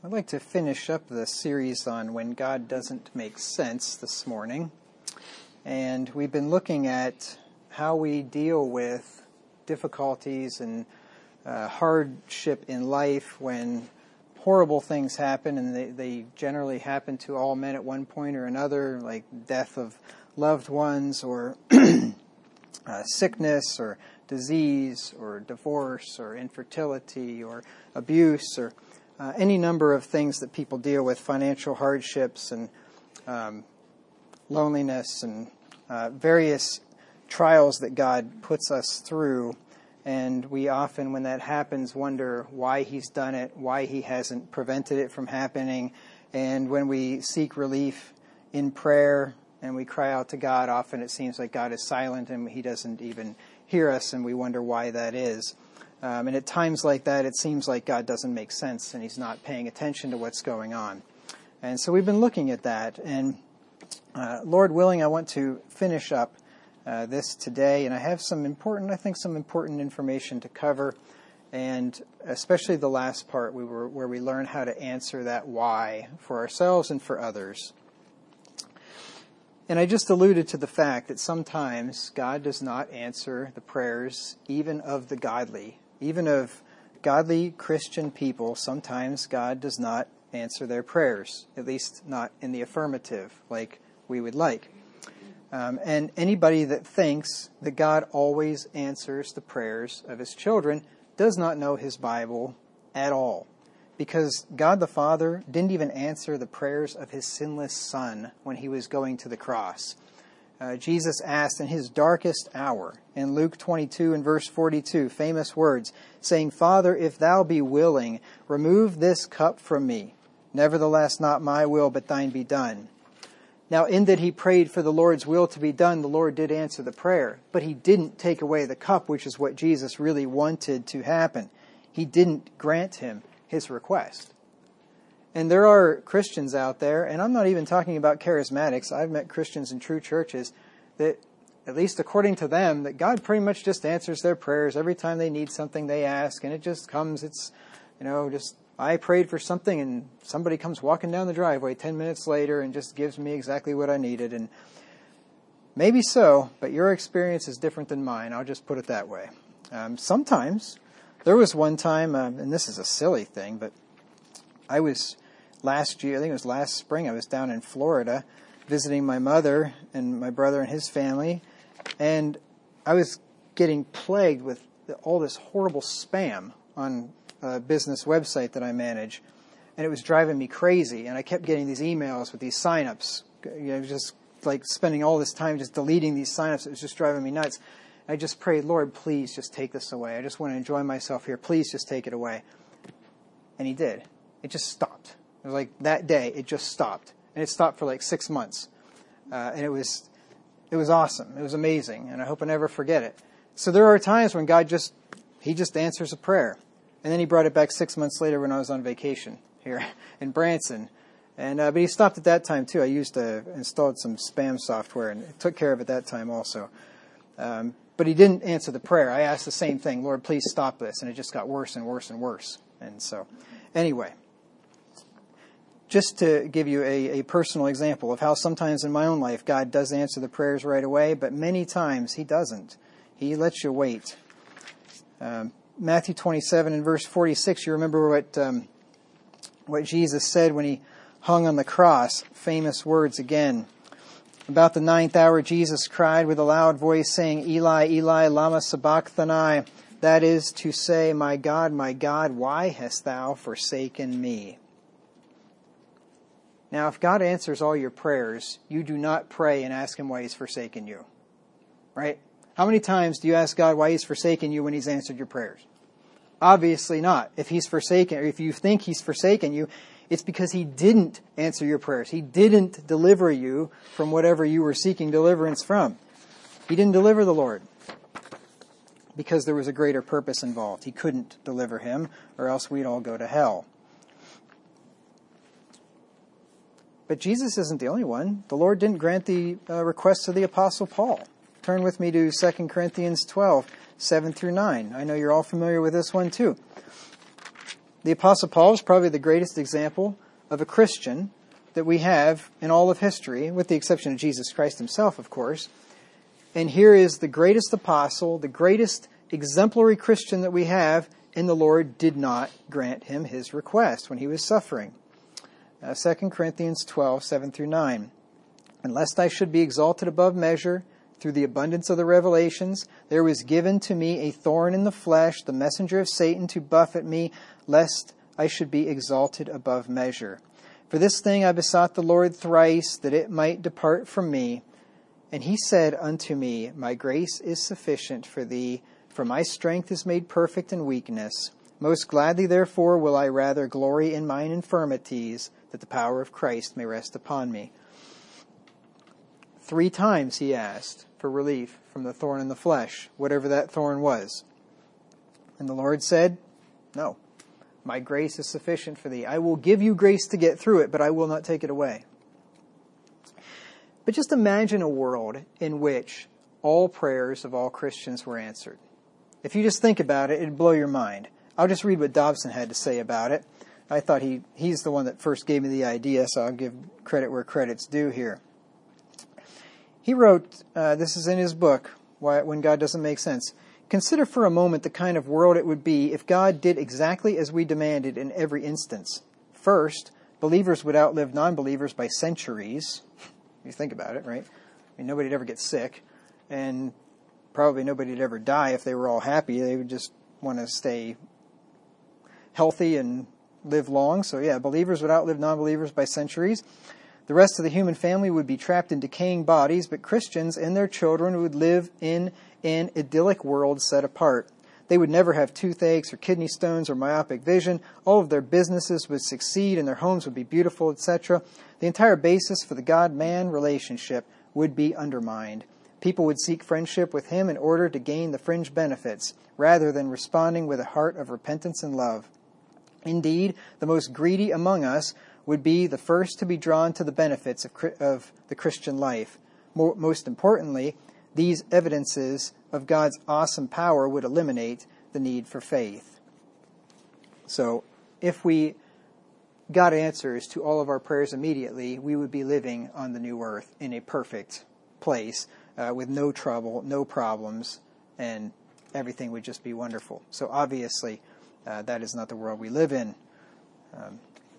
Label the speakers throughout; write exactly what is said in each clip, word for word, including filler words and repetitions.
Speaker 1: I'd like to finish up the series on When God Doesn't Make Sense this morning. And we've been looking at how we deal with difficulties and uh, hardship in life when horrible things happen, and they, they generally happen to all men at one point or another, like death of loved ones or uh, sickness or disease or divorce or infertility or abuse or Uh, any number of things that people deal with, financial hardships and um, loneliness and uh, various trials that God puts us through. And we often, when that happens, wonder why He's done it, why He hasn't prevented it from happening. And when we seek relief in prayer and we cry out to God, often it seems like God is silent and He doesn't even hear us, and we wonder why that is. Um, and at times like that, it seems like God doesn't make sense and He's not paying attention to what's going on. And so we've been looking at that. And uh, Lord willing, I want to finish up uh, this today. And I have some important, I think, some important information to cover. And especially the last part we were, where we learn how to answer that why for ourselves and for others. And I just alluded to the fact that sometimes God does not answer the prayers even of the godly. Even of godly Christian people, sometimes God does not answer their prayers, at least not in the affirmative like we would like. Um, and anybody that thinks that God always answers the prayers of His children does not know His Bible at all. Because God the Father didn't even answer the prayers of His sinless Son when He was going to the cross. Uh, Jesus asked in His darkest hour, in Luke twenty-two and verse forty-two, famous words, saying, "Father, if Thou be willing, remove this cup from me. Nevertheless, not my will, but Thine be done." Now, in that He prayed for the Lord's will to be done, the Lord did answer the prayer, but He didn't take away the cup, which is what Jesus really wanted to happen. He didn't grant him his request. And there are Christians out there, and I'm not even talking about charismatics. I've met Christians in true churches that, at least according to them, that God pretty much just answers their prayers every time they need something they ask, and it just comes, it's, you know, just, I prayed for something and somebody comes walking down the driveway ten minutes later and just gives me exactly what I needed. And maybe so, but your experience is different than mine. I'll just put it that way. Um, sometimes, there was one time, um, and this is a silly thing, but I was... Last year, I think it was last spring, I was down in Florida visiting my mother and my brother and his family, and I was getting plagued with all this horrible spam on a business website that I manage, and it was driving me crazy, and I kept getting these emails with these signups, you know, just like spending all this time just deleting these signups. It was just driving me nuts. I just prayed, Lord, please just take this away. I just want to enjoy myself here. Please just take it away. And He did. It just stopped. It was like that day, it just stopped. And it stopped for like six months. Uh, and it was it was awesome. It was amazing. And I hope I never forget it. So there are times when God just, He just answers a prayer. And then He brought it back six months later when I was on vacation here in Branson. And uh, but He stopped at that time too. I used to installed some spam software and it took care of it that time also. Um, but He didn't answer the prayer. I asked the same thing, Lord, please stop this. And it just got worse and worse and worse. And so, anyway. Just to give you a, a personal example of how sometimes in my own life God does answer the prayers right away, but many times He doesn't. He lets you wait. Um, Matthew twenty-seven and verse forty-six, you remember what um, what Jesus said when He hung on the cross. Famous words again. About the ninth hour, Jesus cried with a loud voice, saying, "Eli, Eli, lama sabachthani?" That is to say, "My God, my God, why hast Thou forsaken me?" Now, if God answers all your prayers, you do not pray and ask Him why He's forsaken you. Right? How many times do you ask God why He's forsaken you when He's answered your prayers? Obviously not. If He's forsaken, or if you think He's forsaken you, it's because He didn't answer your prayers. He didn't deliver you from whatever you were seeking deliverance from. He didn't deliver the Lord because there was a greater purpose involved. He couldn't deliver him, or else we'd all go to hell. But Jesus isn't the only one. The Lord didn't grant the uh, request of the Apostle Paul. Turn with me to Second Corinthians twelve, seven through nine. I know you're all familiar with this one too. The Apostle Paul is probably the greatest example of a Christian that we have in all of history, with the exception of Jesus Christ himself, of course. And here is the greatest apostle, the greatest exemplary Christian that we have, and the Lord did not grant him his request when he was suffering. Uh, Second Corinthians twelve, seven through nine. And lest I should be exalted above measure through the abundance of the revelations, there was given to me a thorn in the flesh, the messenger of Satan to buffet me, lest I should be exalted above measure. For this thing I besought the Lord thrice, that it might depart from me. And he said unto me, My grace is sufficient for thee, for my strength is made perfect in weakness. Most gladly, therefore, will I rather glory in mine infirmities, that the power of Christ may rest upon me. Three times he asked for relief from the thorn in the flesh, whatever that thorn was. And the Lord said, No, my grace is sufficient for thee. I will give you grace to get through it, but I will not take it away. But just imagine a world in which all prayers of all Christians were answered. If you just think about it, it'd blow your mind. I'll just read what Dobson had to say about it. I thought he he's the one that first gave me the idea, so I'll give credit where credit's due here. He wrote, uh, this is in his book, Why, When God Doesn't Make Sense. Consider for a moment the kind of world it would be if God did exactly as we demanded in every instance. First, believers would outlive non-believers by centuries. You think about it, right? I mean, nobody'd ever get sick, and probably nobody'd ever die if they were all happy. They would just want to stay healthy and live long. So yeah, believers would outlive non-believers by centuries. The rest of the human family would be trapped in decaying bodies, but Christians and their children would live in an idyllic world set apart. They would never have toothaches or kidney stones or myopic vision. All of their businesses would succeed and their homes would be beautiful, et cetera. The entire basis for the God-man relationship would be undermined. People would seek friendship with him in order to gain the fringe benefits, rather than responding with a heart of repentance and love. Indeed, the most greedy among us would be the first to be drawn to the benefits of, of the Christian life. More, most importantly, these evidences of God's awesome power would eliminate the need for faith. So, if we got answers to all of our prayers immediately, we would be living on the new earth in a perfect place uh, with no trouble, no problems, and everything would just be wonderful. So obviously, uh, that is not the world we live in. Um,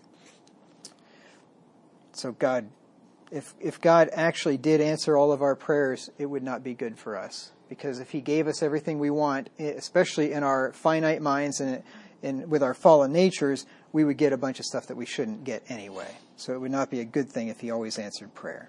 Speaker 1: so God, if if God actually did answer all of our prayers, it would not be good for us. Because if he gave us everything we want, especially in our finite minds and, and with our fallen natures, we would get a bunch of stuff that we shouldn't get anyway. So it would not be a good thing if he always answered prayer.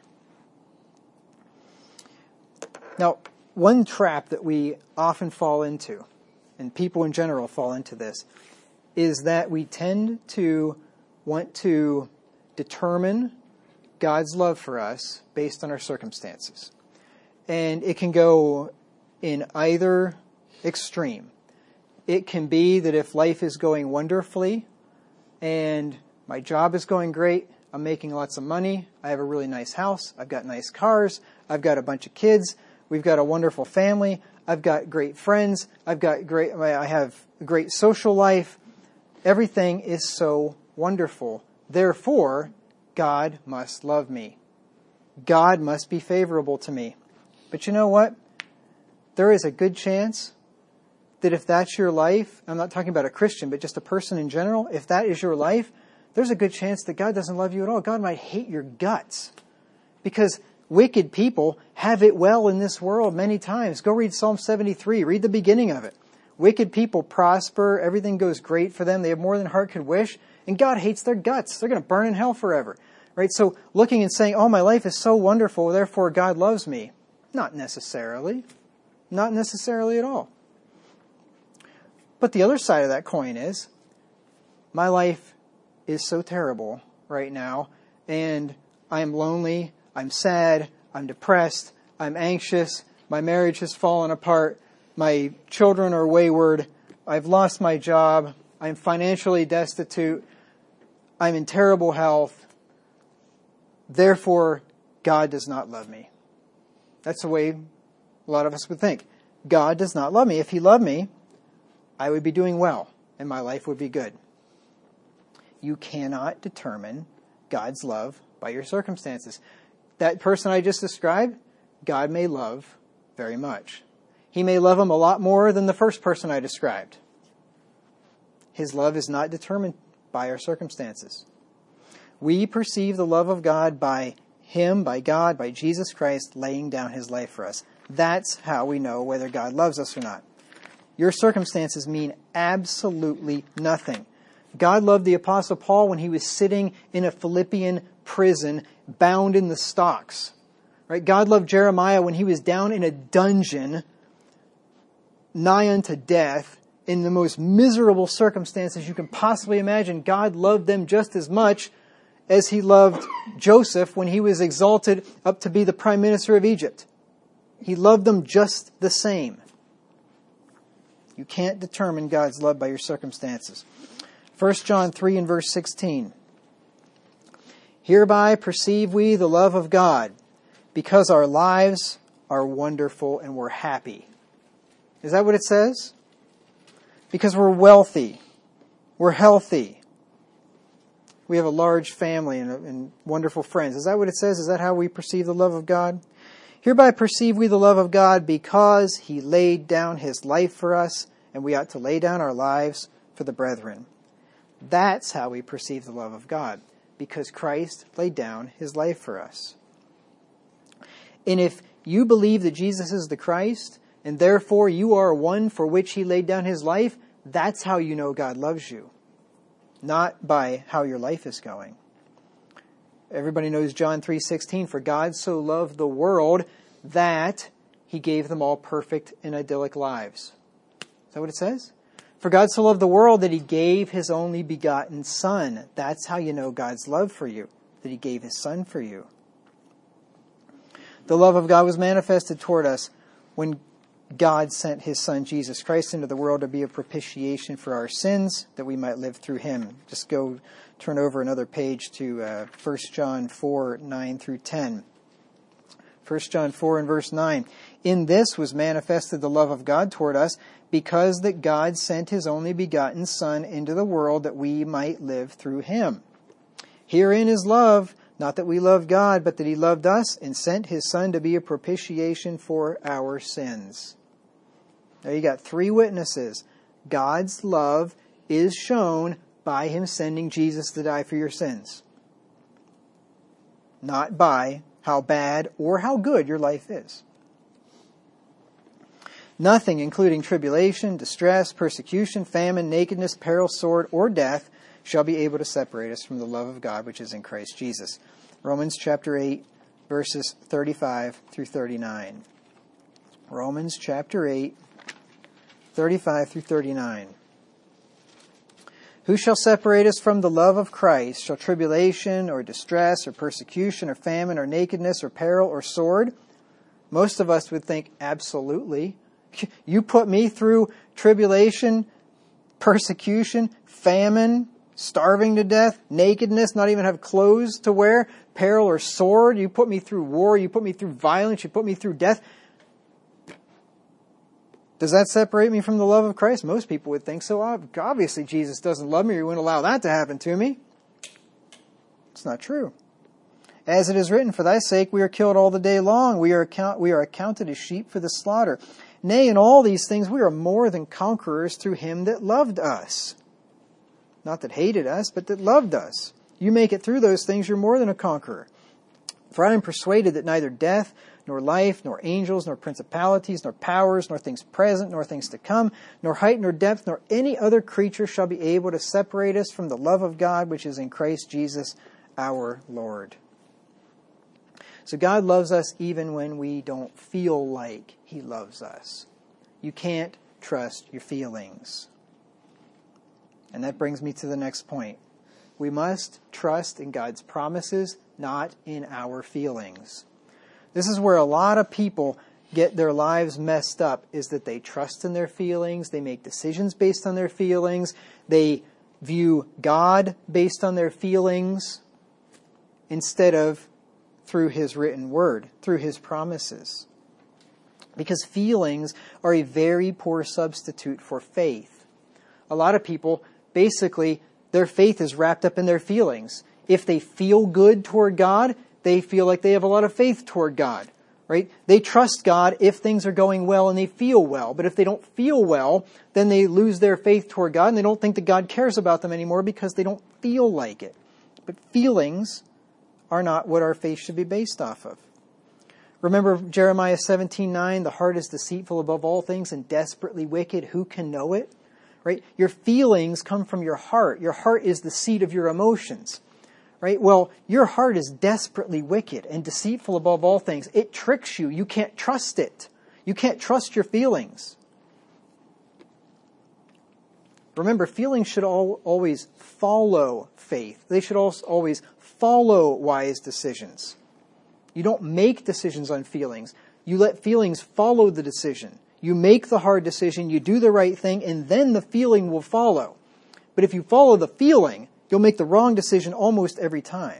Speaker 1: Now, one trap that we often fall into, and people in general fall into this, is that we tend to want to determine God's love for us based on our circumstances. And it can go in either extreme. It can be that if life is going wonderfully and my job is going great, I'm making lots of money, I have a really nice house, I've got nice cars, I've got a bunch of kids, we've got a wonderful family, I've got great friends, I've got great, I have a great social life. Everything is so wonderful. Therefore, God must love me. God must be favorable to me. But you know what? There is a good chance that if that's your life, I'm not talking about a Christian, but just a person in general, if that is your life, there's a good chance that God doesn't love you at all. God might hate your guts. Because wicked people have it well in this world many times. Go read Psalm seventy-three. Read the beginning of it. Wicked people prosper. Everything goes great for them. They have more than heart could wish. And God hates their guts. They're going to burn in hell forever. Right? So looking and saying, oh, my life is so wonderful, therefore God loves me. Not necessarily. Not necessarily at all. But the other side of that coin is, my life is so terrible right now, and I am lonely, I'm sad, I'm depressed, I'm anxious, my marriage has fallen apart, my children are wayward, I've lost my job, I'm financially destitute, I'm in terrible health, therefore God does not love me. That's the way a lot of us would think. God does not love me. If he loved me, I would be doing well, and my life would be good. You cannot determine God's love by your circumstances. That person I just described, God may love very much. He may love him a lot more than the first person I described. His love is not determined by our circumstances. We perceive the love of God by Him, by God, by Jesus Christ laying down His life for us. That's how we know whether God loves us or not. Your circumstances mean absolutely nothing. God loved the Apostle Paul when he was sitting in a Philippian prison, bound in the stocks. Right? God loved Jeremiah when he was down in a dungeon, nigh unto death, in the most miserable circumstances you can possibly imagine. God loved them just as much as He loved Joseph when he was exalted up to be the prime minister of Egypt. He loved them just the same. You can't determine God's love by your circumstances. First John three and verse sixteen. Hereby perceive we the love of God, because our lives are wonderful and we're happy. Is that what it says? Because we're wealthy, we're healthy, we have a large family and, and wonderful friends. Is that what it says? Is that how we perceive the love of God? Hereby perceive we the love of God because He laid down His life for us, and we ought to lay down our lives for the brethren. That's how we perceive the love of God, because Christ laid down His life for us. And if you believe that Jesus is the Christ, and therefore you are one for which He laid down His life, that's how you know God loves you. Not by how your life is going. Everybody knows John three sixteen, for God so loved the world that He gave them all perfect and idyllic lives. Is that what it says? For God so loved the world that He gave His only begotten Son. That's how you know God's love for you, that He gave His Son for you. The love of God was manifested toward us when God sent His Son, Jesus Christ, into the world to be a propitiation for our sins, that we might live through Him. Just go turn over another page to uh, First John four, nine through ten. First John four and verse nine. In this was manifested the love of God toward us, because that God sent His only begotten Son into the world that we might live through Him. Herein is love, not that we loved God, but that He loved us and sent His Son to be a propitiation for our sins. Now you got three witnesses. God's love is shown by Him sending Jesus to die for your sins. Not by how bad or how good your life is. Nothing, including tribulation, distress, persecution, famine, nakedness, peril, sword, or death, shall be able to separate us from the love of God which is in Christ Jesus. Romans chapter eight, verses thirty-five through thirty-nine. Romans chapter eight, thirty-five through thirty-nine. Who shall separate us from the love of Christ? Shall tribulation or distress or persecution or famine or nakedness or peril or sword? Most of us would think, absolutely. You put me through tribulation, persecution, famine, starving to death, nakedness, not even have clothes to wear, peril or sword. You put me through war. You put me through violence. You put me through death. Does that separate me from the love of Christ? Most people would think so. Obviously, Jesus doesn't love me, or He wouldn't allow that to happen to me. It's not true. As it is written, for thy sake we are killed all the day long. We are, account- we are accounted as sheep for the slaughter. Nay, in all these things we are more than conquerors through Him that loved us. Not that hated us, but that loved us. You make it through those things, you're more than a conqueror. For I am persuaded that neither death, nor life, nor angels, nor principalities, nor powers, nor things present, nor things to come, nor height, nor depth, nor any other creature shall be able to separate us from the love of God which is in Christ Jesus our Lord. So God loves us even when we don't feel like He loves us. You can't trust your feelings. And that brings me to the next point. We must trust in God's promises, not in our feelings. This is where a lot of people get their lives messed up, is that they trust in their feelings, they make decisions based on their feelings, they view God based on their feelings, instead of through His written word, through His promises. Because feelings are a very poor substitute for faith. A lot of people, basically, their faith is wrapped up in their feelings. If they feel good toward God, they feel like they have a lot of faith toward God, right? They trust God if things are going well and they feel well. But if they don't feel well, then they lose their faith toward God and they don't think that God cares about them anymore because they don't feel like it. But feelings are not what our faith should be based off of. Remember Jeremiah seventeen nine, the heart is deceitful above all things and desperately wicked. Who can know it? Right? Your feelings come from your heart. Your heart is the seat of your emotions. Right? Well, your heart is desperately wicked and deceitful above all things. It tricks you. You can't trust it. You can't trust your feelings. Remember, feelings should all, always follow faith. They should also always follow wise decisions. You don't make decisions on feelings. You let feelings follow the decision. You make the hard decision, you do the right thing, and then the feeling will follow. But if you follow the feeling, you'll make the wrong decision almost every time.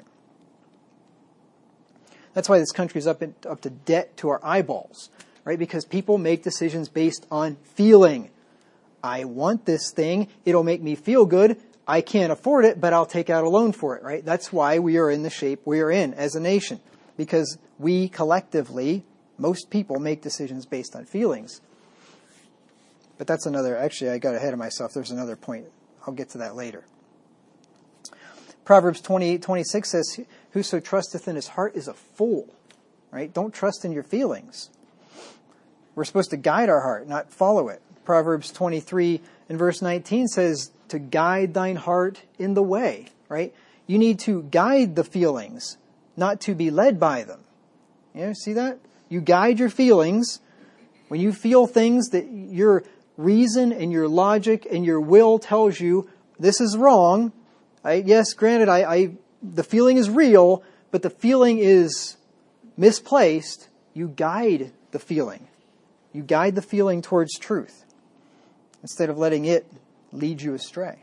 Speaker 1: That's why this country is up, in, up to debt to our eyeballs, right? Because people make decisions based on feeling. I want this thing. It'll make me feel good. I can't afford it, but I'll take out a loan for it, right? That's why we are in the shape we are in as a nation. Because we collectively, most people, make decisions based on feelings. But that's another, actually I got ahead of myself. There's another point. I'll get to that later. Proverbs twenty-eight twenty-six says, whoso trusteth in his heart is a fool. Right? Don't trust in your feelings. We're supposed to guide our heart, not follow it. Proverbs twenty-three and verse nineteen says, to guide thine heart in the way. Right? You need to guide the feelings, not to be led by them. You know, see that? You guide your feelings. When you feel things that your reason and your logic and your will tells you this is wrong. I, yes, granted, I, I the feeling is real, but the feeling is misplaced. You guide the feeling. You guide the feeling towards truth instead of letting it lead you astray.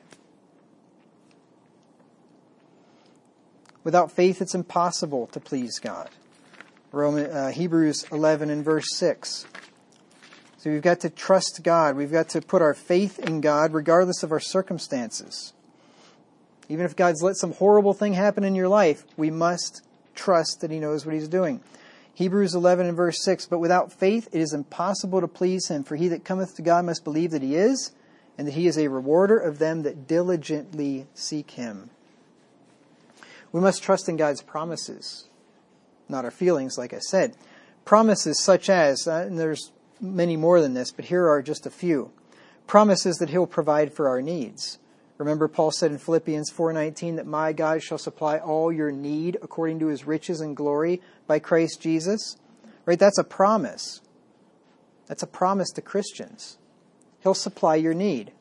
Speaker 1: Without faith, it's impossible to please God. Roman, uh, Hebrews eleven and verse six. So we've got to trust God. We've got to put our faith in God regardless of our circumstances. Even if God's let some horrible thing happen in your life, we must trust that He knows what He's doing. Hebrews eleven and verse six, but without faith it is impossible to please Him, for he that cometh to God must believe that He is, and that He is a rewarder of them that diligently seek Him. We must trust in God's promises, not our feelings, like I said. Promises such as, uh, and there's many more than this, but here are just a few. Promises that He'll provide for our needs. Remember, Paul said in Philippians four nineteen that my God shall supply all your need according to His riches and glory by Christ Jesus. Right? That's a promise. That's a promise to Christians. He'll supply your need.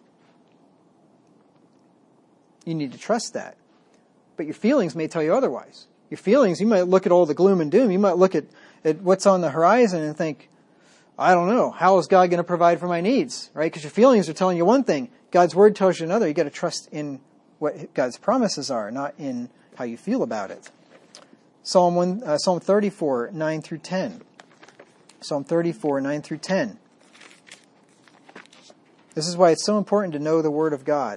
Speaker 1: You need to trust that. But your feelings may tell you otherwise. Your feelings, you might look at all the gloom and doom. You might look at, at what's on the horizon and think, I don't know, how is God going to provide for my needs? Right? Because your feelings are telling you one thing. God's Word tells you another. You've got to trust in what God's promises are, not in how you feel about it. Psalm one, uh, Psalm thirty-four, nine through ten. Psalm thirty-four, nine through ten. This is why it's so important to know the Word of God.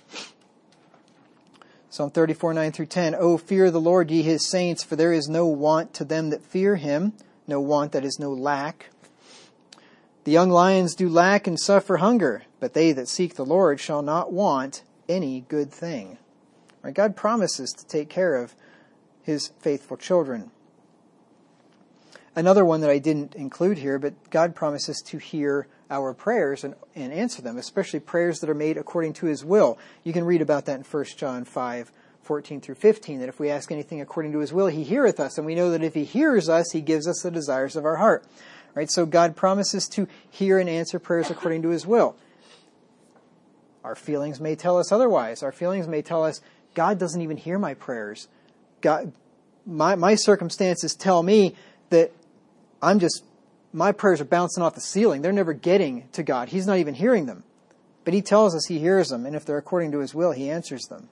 Speaker 1: Psalm thirty-four, nine through ten. O fear the Lord, ye His saints, for there is no want to them that fear Him. No want, that is no lack. The young lions do lack and suffer hunger, but they that seek the Lord shall not want any good thing. Right? God promises to take care of His faithful children. Another one that I didn't include here, but God promises to hear our prayers and, and answer them, especially prayers that are made according to His will. You can read about that in First John five, fourteen through fifteen, that if we ask anything according to His will, He heareth us. And we know that if He hears us, He gives us the desires of our heart. Right? So God promises to hear and answer prayers according to His will. Our feelings may tell us otherwise. Our feelings may tell us, God doesn't even hear my prayers. God, my, my circumstances tell me that I'm just, my prayers are bouncing off the ceiling. They're never getting to God. He's not even hearing them. But He tells us He hears them, and if they're according to His will, He answers them.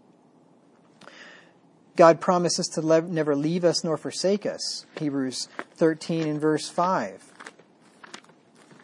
Speaker 1: God promises to le- never leave us nor forsake us. Hebrews thirteen and verse five.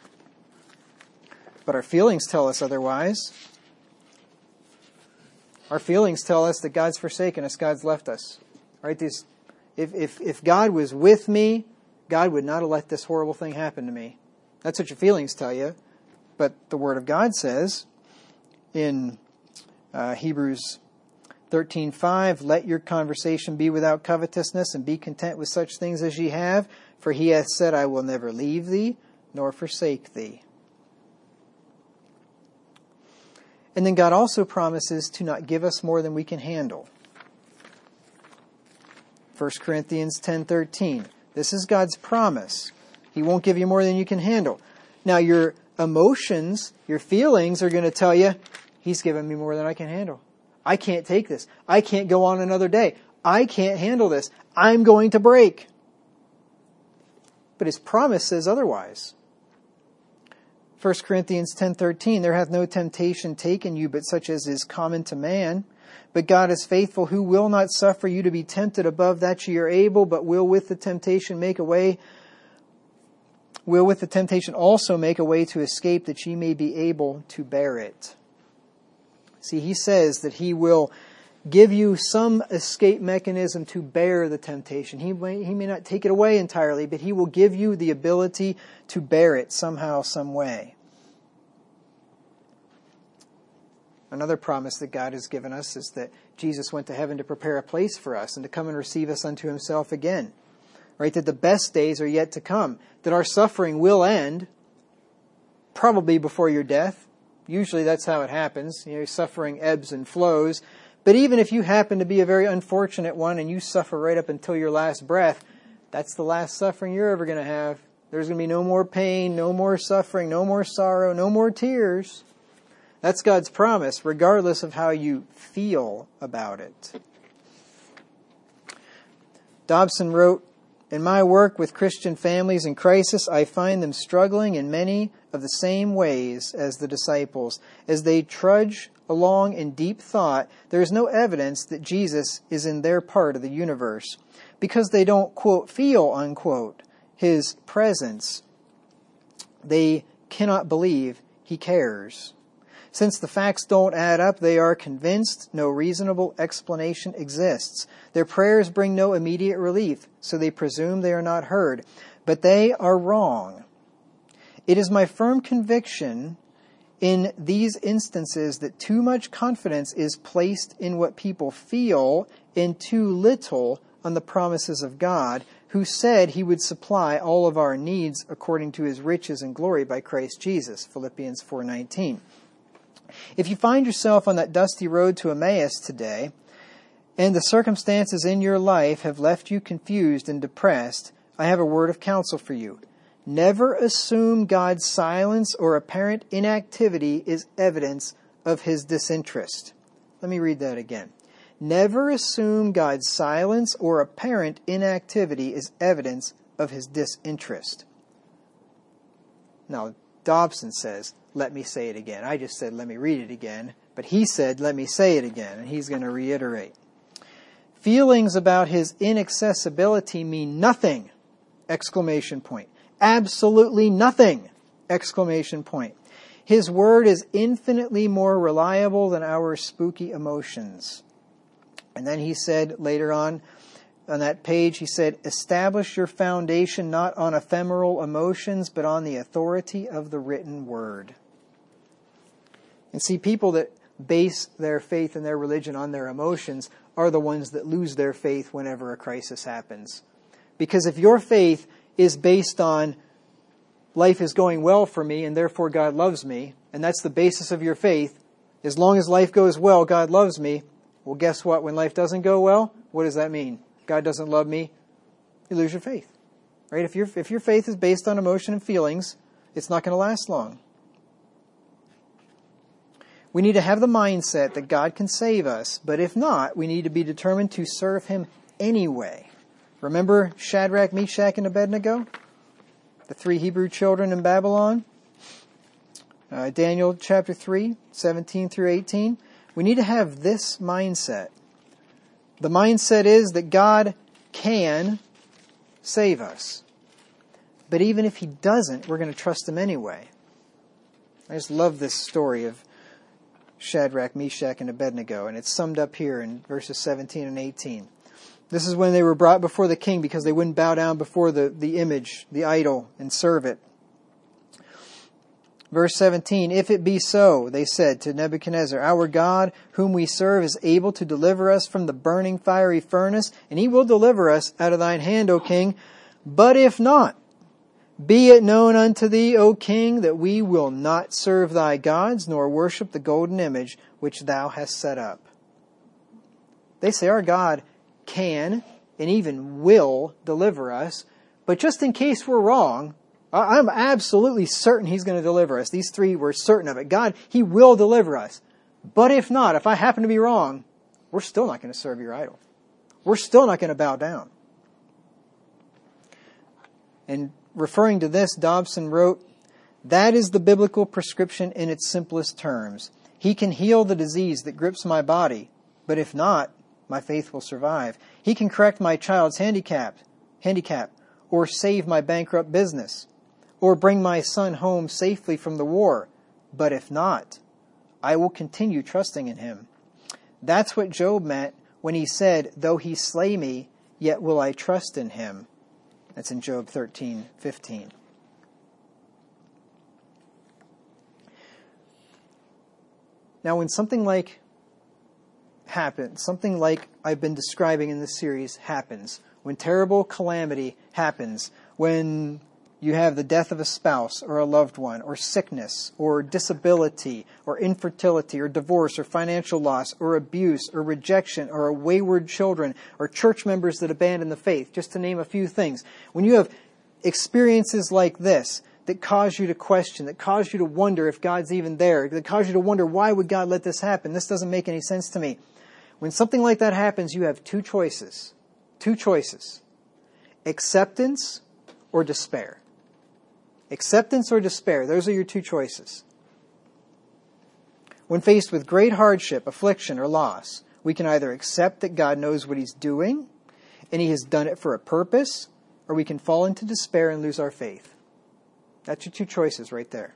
Speaker 1: But our feelings tell us otherwise. Our feelings tell us that God's forsaken us, God's left us. Right? These, if, if, if God was with me, God would not have let this horrible thing happen to me. That's what your feelings tell you. But the Word of God says in uh, Hebrews thirteen five, let your conversation be without covetousness, and be content with such things as ye have, for he hath said, I will never leave thee, nor forsake thee. And then God also promises to not give us more than we can handle. First Corinthians ten thirteen. This is God's promise. He won't give you more than you can handle. Now, your emotions, your feelings are going to tell you, He's given me more than I can handle. I can't take this. I can't go on another day. I can't handle this. I'm going to break. But His promise says otherwise. First Corinthians ten thirteen, there hath no temptation taken you, but such as is common to man. But God is faithful, who will not suffer you to be tempted above that ye are able, but will with the temptation make a way, will with the temptation also make a way to escape, that ye may be able to bear it. See, He says that He will give you some escape mechanism to bear the temptation. He may, he may not take it away entirely, but He will give you the ability to bear it somehow, some way. Another promise that God has given us is that Jesus went to heaven to prepare a place for us and to come and receive us unto Himself again. Right? That the best days are yet to come. That our suffering will end, probably before your death. Usually that's how it happens. You know, suffering ebbs and flows. But even if you happen to be a very unfortunate one and you suffer right up until your last breath, that's the last suffering you're ever going to have. There's going to be no more pain, no more suffering, no more sorrow, no more tears. That's God's promise, regardless of how you feel about it. Dobson wrote, in my work with Christian families in crisis, I find them struggling in many of the same ways as the disciples. As they trudge along in deep thought, there is no evidence that Jesus is in their part of the universe, because they don't, quote, feel, unquote, His presence. They cannot believe He cares. Since the facts don't add up, they are convinced no reasonable explanation exists. Their prayers bring no immediate relief, so they presume they are not heard. But they are wrong. It is my firm conviction in these instances that too much confidence is placed in what people feel and too little on the promises of God, who said He would supply all of our needs according to His riches and glory by Christ Jesus, Philippians four nineteen. If you find yourself on that dusty road to Emmaus today, and the circumstances in your life have left you confused and depressed, I have a word of counsel for you. Never assume God's silence or apparent inactivity is evidence of His disinterest. Let me read that again. Never assume God's silence or apparent inactivity is evidence of His disinterest. Now, Dobson says, let me say it again. I just said, let me read it again. But he said, let me say it again. And he's going to reiterate. Feelings about His inaccessibility mean nothing! Exclamation point. Absolutely nothing! Exclamation point. His word is infinitely more reliable than our spooky emotions. And then he said later on, on that page, he said, establish your foundation not on ephemeral emotions, but on the authority of the written word. And see, people that base their faith and their religion on their emotions are the ones that lose their faith whenever a crisis happens. Because if your faith is based on life is going well for me and therefore God loves me, and that's the basis of your faith, as long as life goes well, God loves me, well, guess what? When life doesn't go well, what does that mean? God doesn't love me. You lose your faith. Right? If your if your faith is based on emotion and feelings, it's not going to last long. We need to have the mindset that God can save us, but if not, we need to be determined to serve Him anyway. Remember Shadrach, Meshach, and Abednego? The three Hebrew children in Babylon? Uh, Daniel chapter three, seventeen through eighteen. We need to have this mindset. The mindset is that God can save us. But even if He doesn't, we're going to trust Him anyway. I just love this story of Shadrach, Meshach, and Abednego. And it's summed up here in verses seventeen and eighteen. This is when they were brought before the king because they wouldn't bow down before the, the image, the idol, and serve it. Verse seventeen, if it be so, they said to Nebuchadnezzar, our God, whom we serve, is able to deliver us from the burning fiery furnace, and he will deliver us out of thine hand, O king. But if not, be it known unto thee, O king, that we will not serve thy gods, nor worship the golden image which thou hast set up. They say our God can and even will deliver us, but just in case we're wrong, I'm absolutely certain he's going to deliver us. These three were certain of it. God, he will deliver us. But if not, if I happen to be wrong, we're still not going to serve your idol. We're still not going to bow down. And referring to this, Dobson wrote, that is the biblical prescription in its simplest terms. He can heal the disease that grips my body, but if not, my faith will survive. He can correct my child's handicap, handicap, or save my bankrupt business, or bring my son home safely from the war. But if not, I will continue trusting in him. That's what Job meant when he said, though he slay me, yet will I trust in him. That's in Job thirteen fifteen. Now, when something like happens, something like I've been describing in this series happens, when terrible calamity happens, when you have the death of a spouse or a loved one, or sickness, or disability, or infertility, or divorce, or financial loss, or abuse, or rejection, or a wayward children, or church members that abandon the faith, just to name a few things. When you have experiences like this that cause you to question, that cause you to wonder if God's even there, that cause you to wonder, why would God let this happen? This doesn't make any sense to me. When something like that happens, you have two choices. Two choices. Acceptance or despair. Acceptance or despair. Those are your two choices. When faced with great hardship, affliction, or loss, we can either accept that God knows what he's doing and he has done it for a purpose, or we can fall into despair and lose our faith. That's your two choices right there.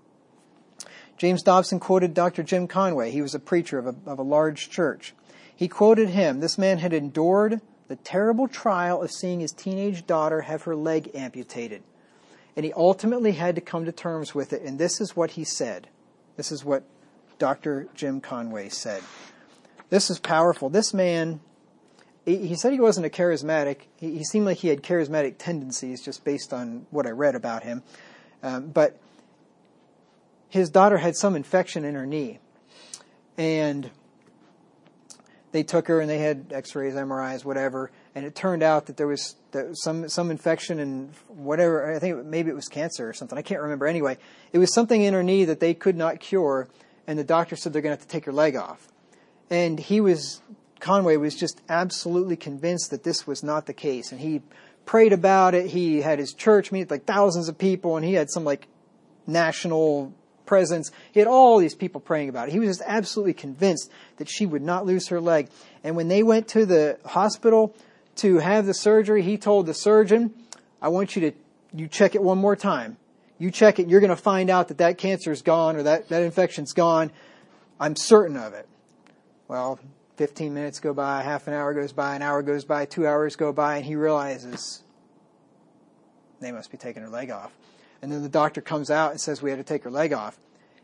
Speaker 1: James Dobson quoted Doctor Jim Conway. He was a preacher of a, of a large church. He quoted him. This man had endured the terrible trial of seeing his teenage daughter have her leg amputated. And he ultimately had to come to terms with it. And this is what he said. This is what Doctor Jim Conway said. This is powerful. This man, he, he said he wasn't a charismatic. He, he seemed like he had charismatic tendencies just based on what I read about him. Um, but his daughter had some infection in her knee. And they took her and they had x-rays, M R Is, whatever. And it turned out that there was some some infection and whatever. I think maybe it was cancer or something. I can't remember. Anyway, it was something in her knee that they could not cure. And the doctor said they're going to have to take her leg off. And he was, Conway was just absolutely convinced that this was not the case. And he prayed about it. He had his church meet, like thousands of people. And he had some like national presence. He had all these people praying about it. He was just absolutely convinced that she would not lose her leg. And when they went to the hospital to have the surgery, he told the surgeon, I want you to, you check it one more time. You check it, you're going to find out that that cancer is gone or that, that infection's gone. I'm certain of it. Well, fifteen minutes go by, half an hour goes by, an hour goes by, two hours go by, and he realizes they must be taking her leg off. And then the doctor comes out and says we had to take her leg off.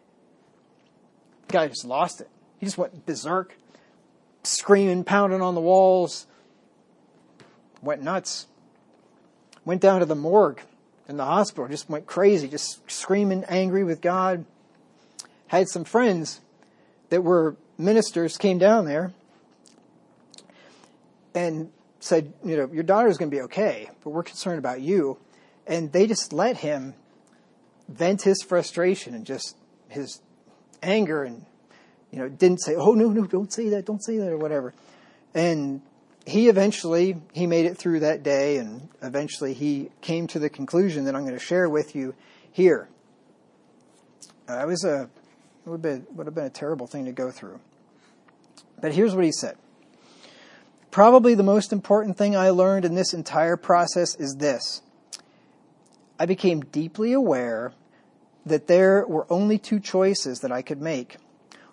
Speaker 1: The guy just lost it. He just went berserk, screaming, pounding on the walls, went nuts. Went down to the morgue in the hospital, just went crazy, just screaming, angry with God. Had some friends that were ministers came down there and said, you know, your daughter's going to be okay, but we're concerned about you. And they just let him vent his frustration and just his anger, and, you know, didn't say, oh, no, no, don't say that, don't say that, or whatever. And he eventually, he made it through that day, and eventually he came to the conclusion that I'm going to share with you here. Uh, it was a, it would have been, would have been a terrible thing to go through. But here's what he said. Probably the most important thing I learned in this entire process is this. I became deeply aware that there were only two choices that I could make.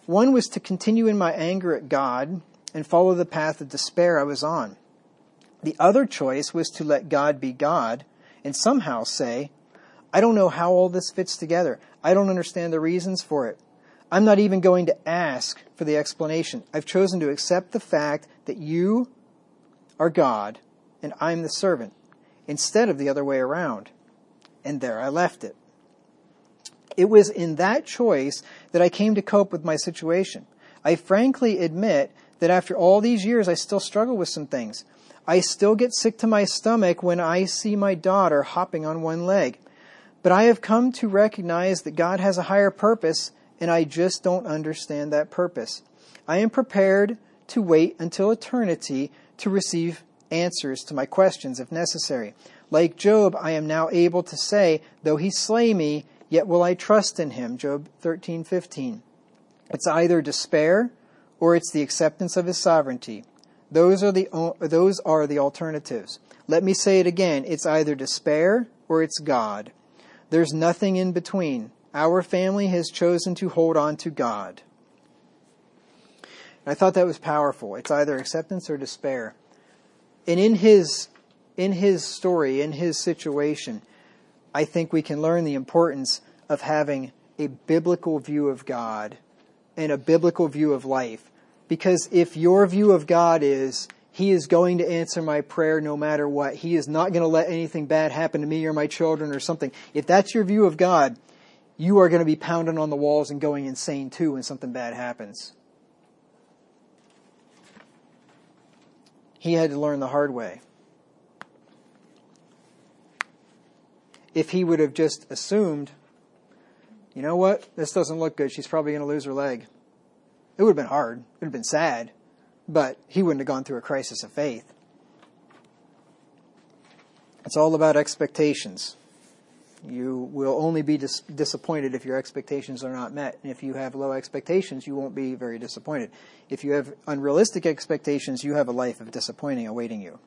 Speaker 1: One was to continue in my anger at God and follow the path of despair I was on. The other choice was to let God be God and somehow say, I don't know how all this fits together. I don't understand the reasons for it. I'm not even going to ask for the explanation. I've chosen to accept the fact that you are God and I'm the servant, instead of the other way around. And there I left it. It was in that choice that I came to cope with my situation. I frankly admit that after all these years, I still struggle with some things. I still get sick to my stomach when I see my daughter hopping on one leg. But I have come to recognize that God has a higher purpose, and I just don't understand that purpose. I am prepared to wait until eternity to receive answers to my questions if necessary. Like Job, I am now able to say, though he slay me, yet will I trust in him. Job thirteen fifteen. It's either despair or it's the acceptance of his sovereignty. Those are the those are the alternatives. Let me say it again. It's either despair or it's God. There's nothing in between. Our family has chosen to hold on to God. And I thought that was powerful. It's either acceptance or despair. And in his in his story, in his situation, I think we can learn the importance of having a biblical view of God and a biblical view of life. Because if your view of God is, He is going to answer my prayer no matter what, He is not going to let anything bad happen to me or my children or something. If that's your view of God, you are going to be pounding on the walls and going insane too when something bad happens. He had to learn the hard way. If he would have just assumed, you know what, this doesn't look good, she's probably going to lose her leg. It would have been hard. It would have been sad. But he wouldn't have gone through a crisis of faith. It's all about expectations. You will only be dis- disappointed if your expectations are not met. And if you have low expectations, you won't be very disappointed. If you have unrealistic expectations, you have a life of disappointing awaiting you.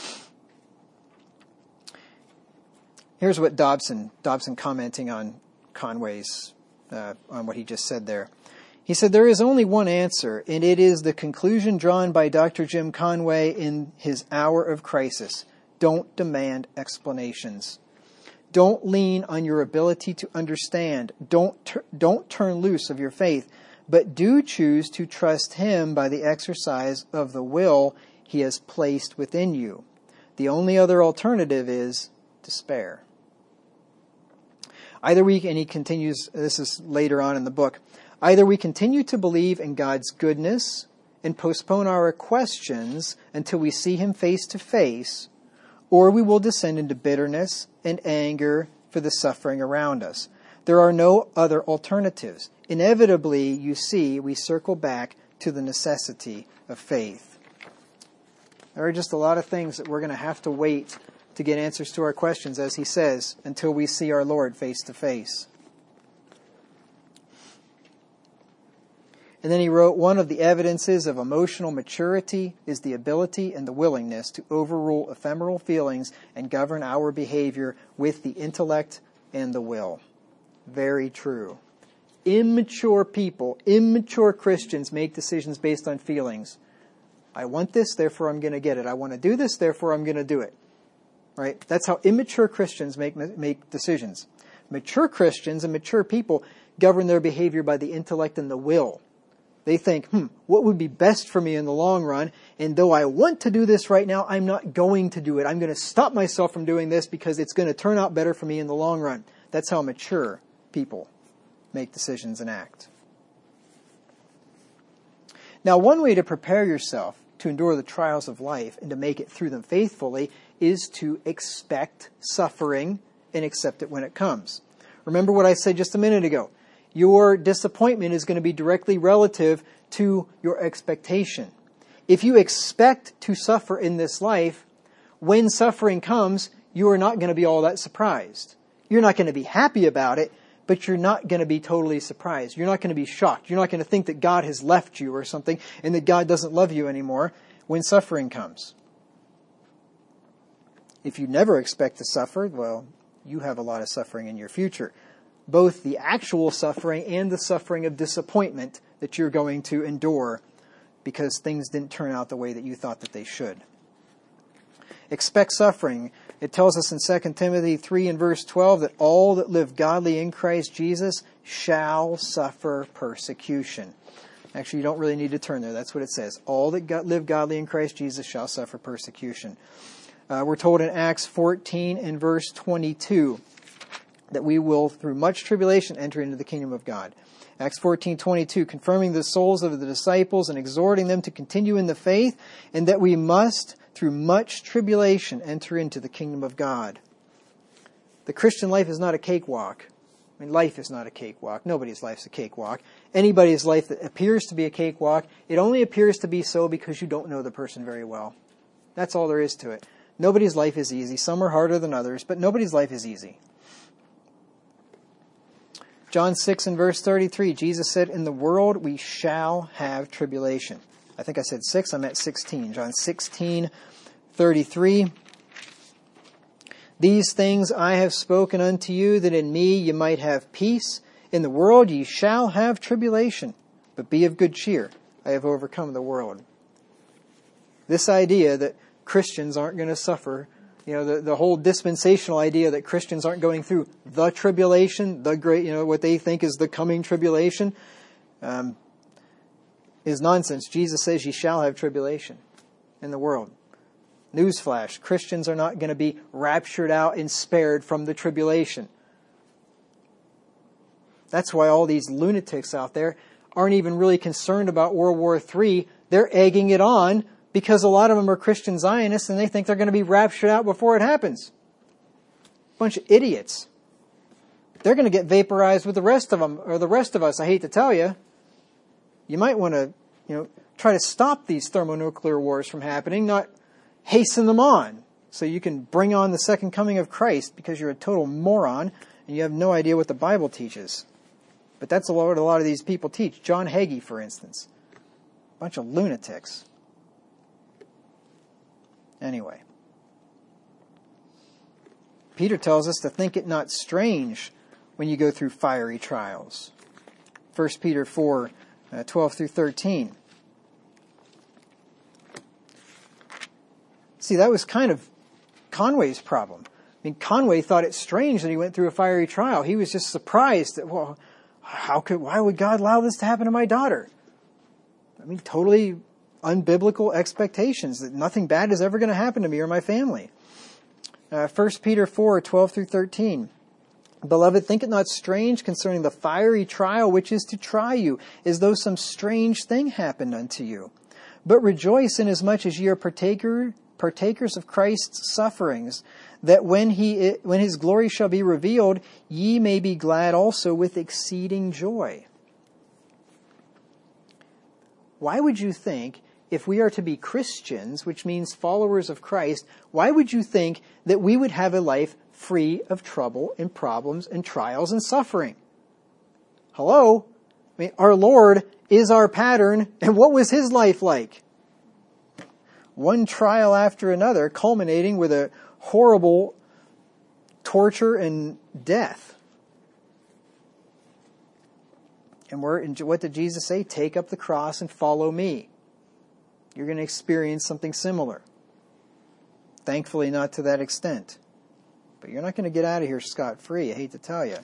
Speaker 1: Here's what Dobson, Dobson commenting on Conway's, uh, on what he just said there. He said, there is only one answer, and it is the conclusion drawn by Doctor Jim Conway in his hour of crisis. Don't demand explanations. Don't lean on your ability to understand. Don't, ter- don't turn loose of your faith, but do choose to trust Him by the exercise of the will He has placed within you. The only other alternative is despair. Either we, and he continues, this is later on in the book, either we continue to believe in God's goodness and postpone our questions until we see Him face to face, or we will descend into bitterness and anger for the suffering around us. There are no other alternatives. Inevitably, you see, we circle back to the necessity of faith. There are just a lot of things that we're going to have to wait to get answers to our questions, as he says, until we see our Lord face to face. And then he wrote, one of the evidences of emotional maturity is the ability and the willingness to overrule ephemeral feelings and govern our behavior with the intellect and the will. Very true. Immature people, immature Christians make decisions based on feelings. I want this, therefore I'm going to get it. I want to do this, therefore I'm going to do it. Right? That's how immature Christians make make decisions. Mature Christians and mature people govern their behavior by the intellect and the will. They think, hmm, what would be best for me in the long run? And though I want to do this right now, I'm not going to do it. I'm going to stop myself from doing this because it's going to turn out better for me in the long run. That's how mature people make decisions and act. Now, one way to prepare yourself to endure the trials of life and to make it through them faithfully is to expect suffering and accept it when it comes. Remember what I said just a minute ago. Your disappointment is going to be directly relative to your expectation. If you expect to suffer in this life, when suffering comes, you are not going to be all that surprised. You're not going to be happy about it, but you're not going to be totally surprised. You're not going to be shocked. You're not going to think that God has left you or something and that God doesn't love you anymore when suffering comes. If you never expect to suffer, well, you have a lot of suffering in your future. Both the actual suffering and the suffering of disappointment that you're going to endure because things didn't turn out the way that you thought that they should. Expect suffering. It tells us in Second Timothy three and verse twelve that all that live godly in Christ Jesus shall suffer persecution. Actually, you don't really need to turn there. That's what it says. All that God, live godly in Christ Jesus shall suffer persecution. Uh, we're told in Acts fourteen and verse twenty-two that we will, through much tribulation, enter into the kingdom of God. Acts fourteen twenty-two, confirming the souls of the disciples and exhorting them to continue in the faith, and that we must, through much tribulation, enter into the kingdom of God. The Christian life is not a cakewalk. I mean, life is not a cakewalk. Nobody's life's a cakewalk. Anybody's life that appears to be a cakewalk, it only appears to be so because you don't know the person very well. That's all there is to it. Nobody's life is easy. Some are harder than others, but nobody's life is easy. John six and verse thirty-three, Jesus said, in the world we shall have tribulation. I think I said six, I'm at sixteen. John sixteen, thirty-three. These things I have spoken unto you, that in me ye might have peace. In the world ye shall have tribulation, but be of good cheer. I have overcome the world. This idea that Christians aren't going to suffer, you know, the, the whole dispensational idea that Christians aren't going through the tribulation, the great, you know, what they think is the coming tribulation, um, is nonsense. Jesus says ye shall have tribulation in the world. Newsflash, Christians are not going to be raptured out and spared from the tribulation. That's why all these lunatics out there aren't even really concerned about World War Three. They're egging it on because a lot of them are Christian Zionists and they think they're going to be raptured out before it happens. Bunch of idiots. They're going to get vaporized with the rest of them, or the rest of us, I hate to tell you. You might want to, you know, try to stop these thermonuclear wars from happening, not hasten them on so you can bring on the second coming of Christ because you're a total moron and you have no idea what the Bible teaches. But that's a lot what a lot of these people teach. John Hagee, for instance. Bunch of lunatics. Anyway. Peter tells us to think it not strange when you go through fiery trials. First Peter four, uh, twelve through thirteen. See, that was kind of Conway's problem. I mean, Conway thought it strange that he went through a fiery trial. He was just surprised that, well, how could, why would God allow this to happen to my daughter? I mean, totally unbiblical expectations that nothing bad is ever going to happen to me or my family. Uh, First Peter four, twelve through thirteen. Beloved, think it not strange concerning the fiery trial which is to try you, as though some strange thing happened unto you. But rejoice inasmuch as ye are partaker, partakers of Christ's sufferings, that when he when his glory shall be revealed, ye may be glad also with exceeding joy. Why would you think, if we are to be Christians, which means followers of Christ, why would you think that we would have a life free of trouble and problems and trials and suffering? Hello? I mean, our Lord is our pattern, and what was his life like? One trial after another, culminating with a horrible torture and death. And we're, what did Jesus say? Take up the cross and follow me. You're going to experience something similar. Thankfully, not to that extent. But you're not going to get out of here scot-free, I hate to tell you.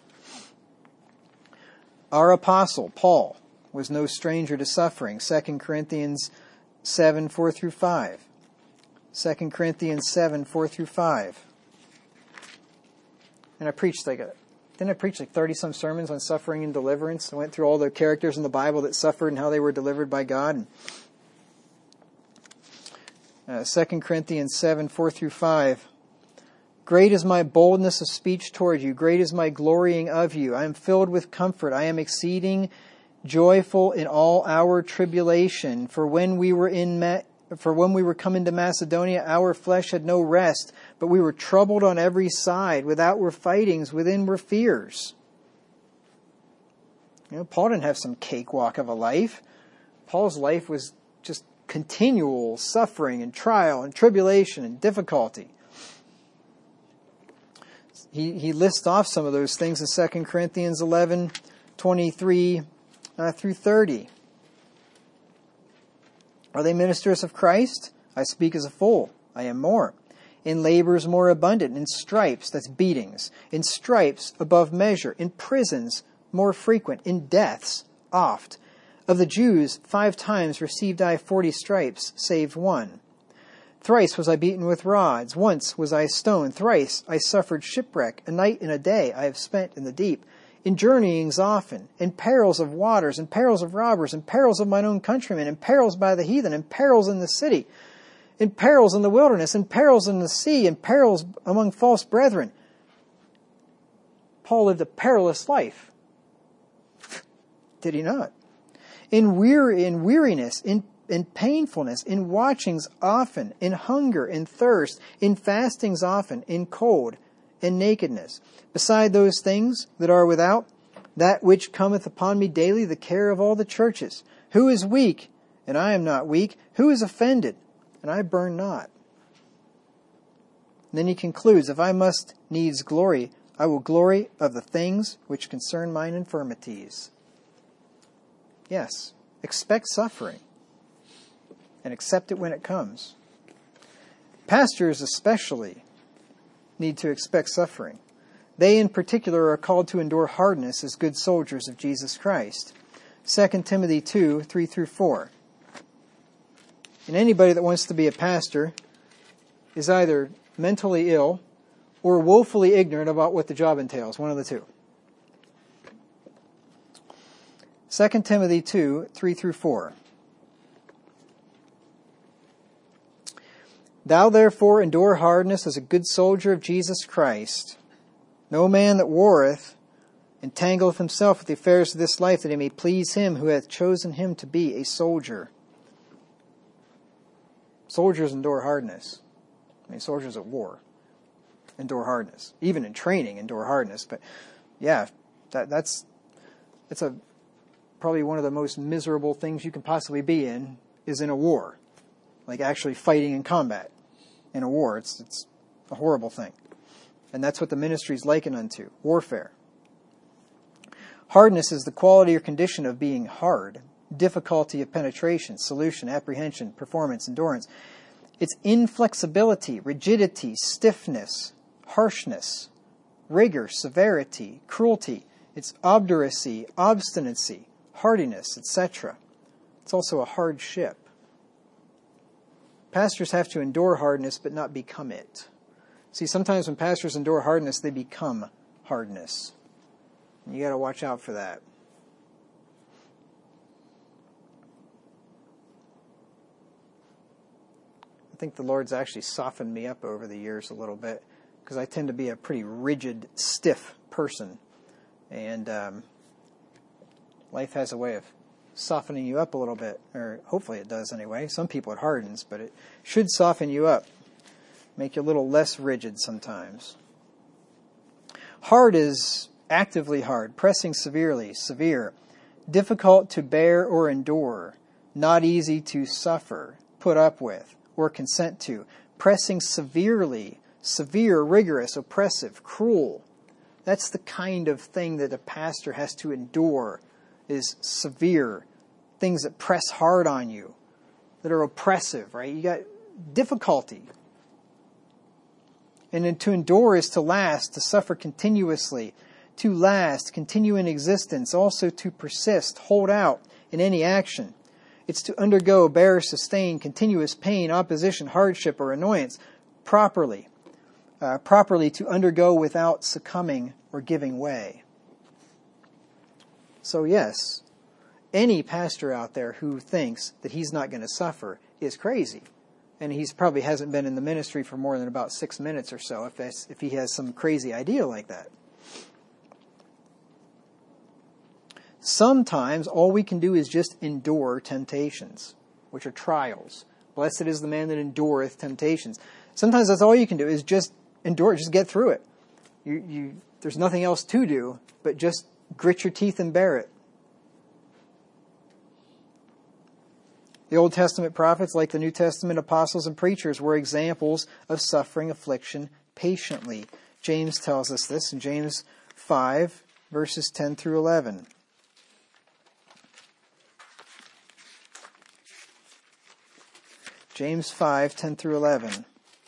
Speaker 1: Our apostle, Paul, was no stranger to suffering. Second Corinthians seven, four through five. Second Corinthians seven, four through five. And I preached like a, didn't I preach like thirty-some sermons on suffering and deliverance? I went through all the characters in the Bible that suffered and how they were delivered by God. Uh, Second Corinthians seven, four through five. Great is my boldness of speech toward you. Great is my glorying of you. I am filled with comfort. I am exceeding joyful in all our tribulation. For when we were in Ma- for when we were come into Macedonia, our flesh had no rest, but we were troubled on every side. Without were fightings, within were fears. You know, Paul didn't have some cakewalk of a life. Paul's life was just continual suffering and trial and tribulation and difficulty. He he lists off some of those things in Second Corinthians eleven, twenty-three uh, through thirty. Are they ministers of Christ? I speak as a fool. I am more. In labors more abundant, in stripes, that's beatings, in stripes above measure, in prisons more frequent, in deaths oft. Of the Jews, five times received I forty stripes, save one. Thrice was I beaten with rods, once was I stoned, thrice I suffered shipwreck, a night and a day I have spent in the deep, in journeyings often, in perils of waters, in perils of robbers, in perils of mine own countrymen, in perils by the heathen, in perils in the city, in perils in the wilderness, in perils in the sea, in perils among false brethren. Paul lived a perilous life. Did he not? In weary, in weariness, in, in painfulness, in watchings often, in hunger, in thirst, in fastings often, in cold, and nakedness. Beside those things that are without, that which cometh upon me daily, the care of all the churches. Who is weak, and I am not weak? Who is offended, and I burn not? And then he concludes, if I must needs glory, I will glory of the things which concern mine infirmities. Yes, expect suffering, and accept it when it comes. Pastors especially need to expect suffering. They in particular are called to endure hardness as good soldiers of Jesus Christ. Second Timothy two, three through four. And anybody that wants to be a pastor is either mentally ill or woefully ignorant about what the job entails, one of the two. Second Timothy two, three through four. Thou therefore endure hardness as a good soldier of Jesus Christ. No man that warreth entangleth himself with the affairs of this life, that he may please him who hath chosen him to be a soldier. Soldiers endure hardness. I mean, soldiers at war endure hardness. Even in training, endure hardness. But yeah, that, that's that's a probably one of the most miserable things you can possibly be in is in a war, like actually fighting in combat. In a war, it's it's a horrible thing. And that's what the ministry is likened unto, warfare. Hardness is the quality or condition of being hard, difficulty of penetration, solution, apprehension, performance, endurance. It's inflexibility, rigidity, stiffness, harshness, rigor, severity, cruelty. It's obduracy, obstinacy, hardiness, et cetera. It's also a hardship. Pastors have to endure hardness but not become it. See, sometimes when pastors endure hardness, they become hardness. And you got to watch out for that. I think the Lord's actually softened me up over the years a little bit, because I tend to be a pretty rigid, stiff person. And um, life has a way of softening you up a little bit, or hopefully it does anyway. Some people it hardens, but it should soften you up, make you a little less rigid sometimes. Hard is actively hard, pressing severely, severe, difficult to bear or endure, not easy to suffer, put up with, or consent to, pressing severely, severe, rigorous, oppressive, cruel. That's the kind of thing that a pastor has to endure, is severe, things that press hard on you, that are oppressive, right? You got difficulty. And then to endure is to last, to suffer continuously, to last, continue in existence, also to persist, hold out in any action. It's to undergo, bear, sustain continuous pain, opposition, hardship, or annoyance properly, uh, properly to undergo without succumbing or giving way. So yes, any pastor out there who thinks that he's not going to suffer is crazy. And he's probably hasn't been in the ministry for more than about six minutes or so if that's, if he has some crazy idea like that. Sometimes all we can do is just endure temptations, which are trials. Blessed is the man that endureth temptations. Sometimes that's all you can do is just endure, just get through it. You, you, there's nothing else to do but just grit your teeth and bear it. The Old Testament prophets, like the New Testament apostles and preachers, were examples of suffering affliction patiently. James tells us this in James five, verses ten through eleven. James five, ten through eleven.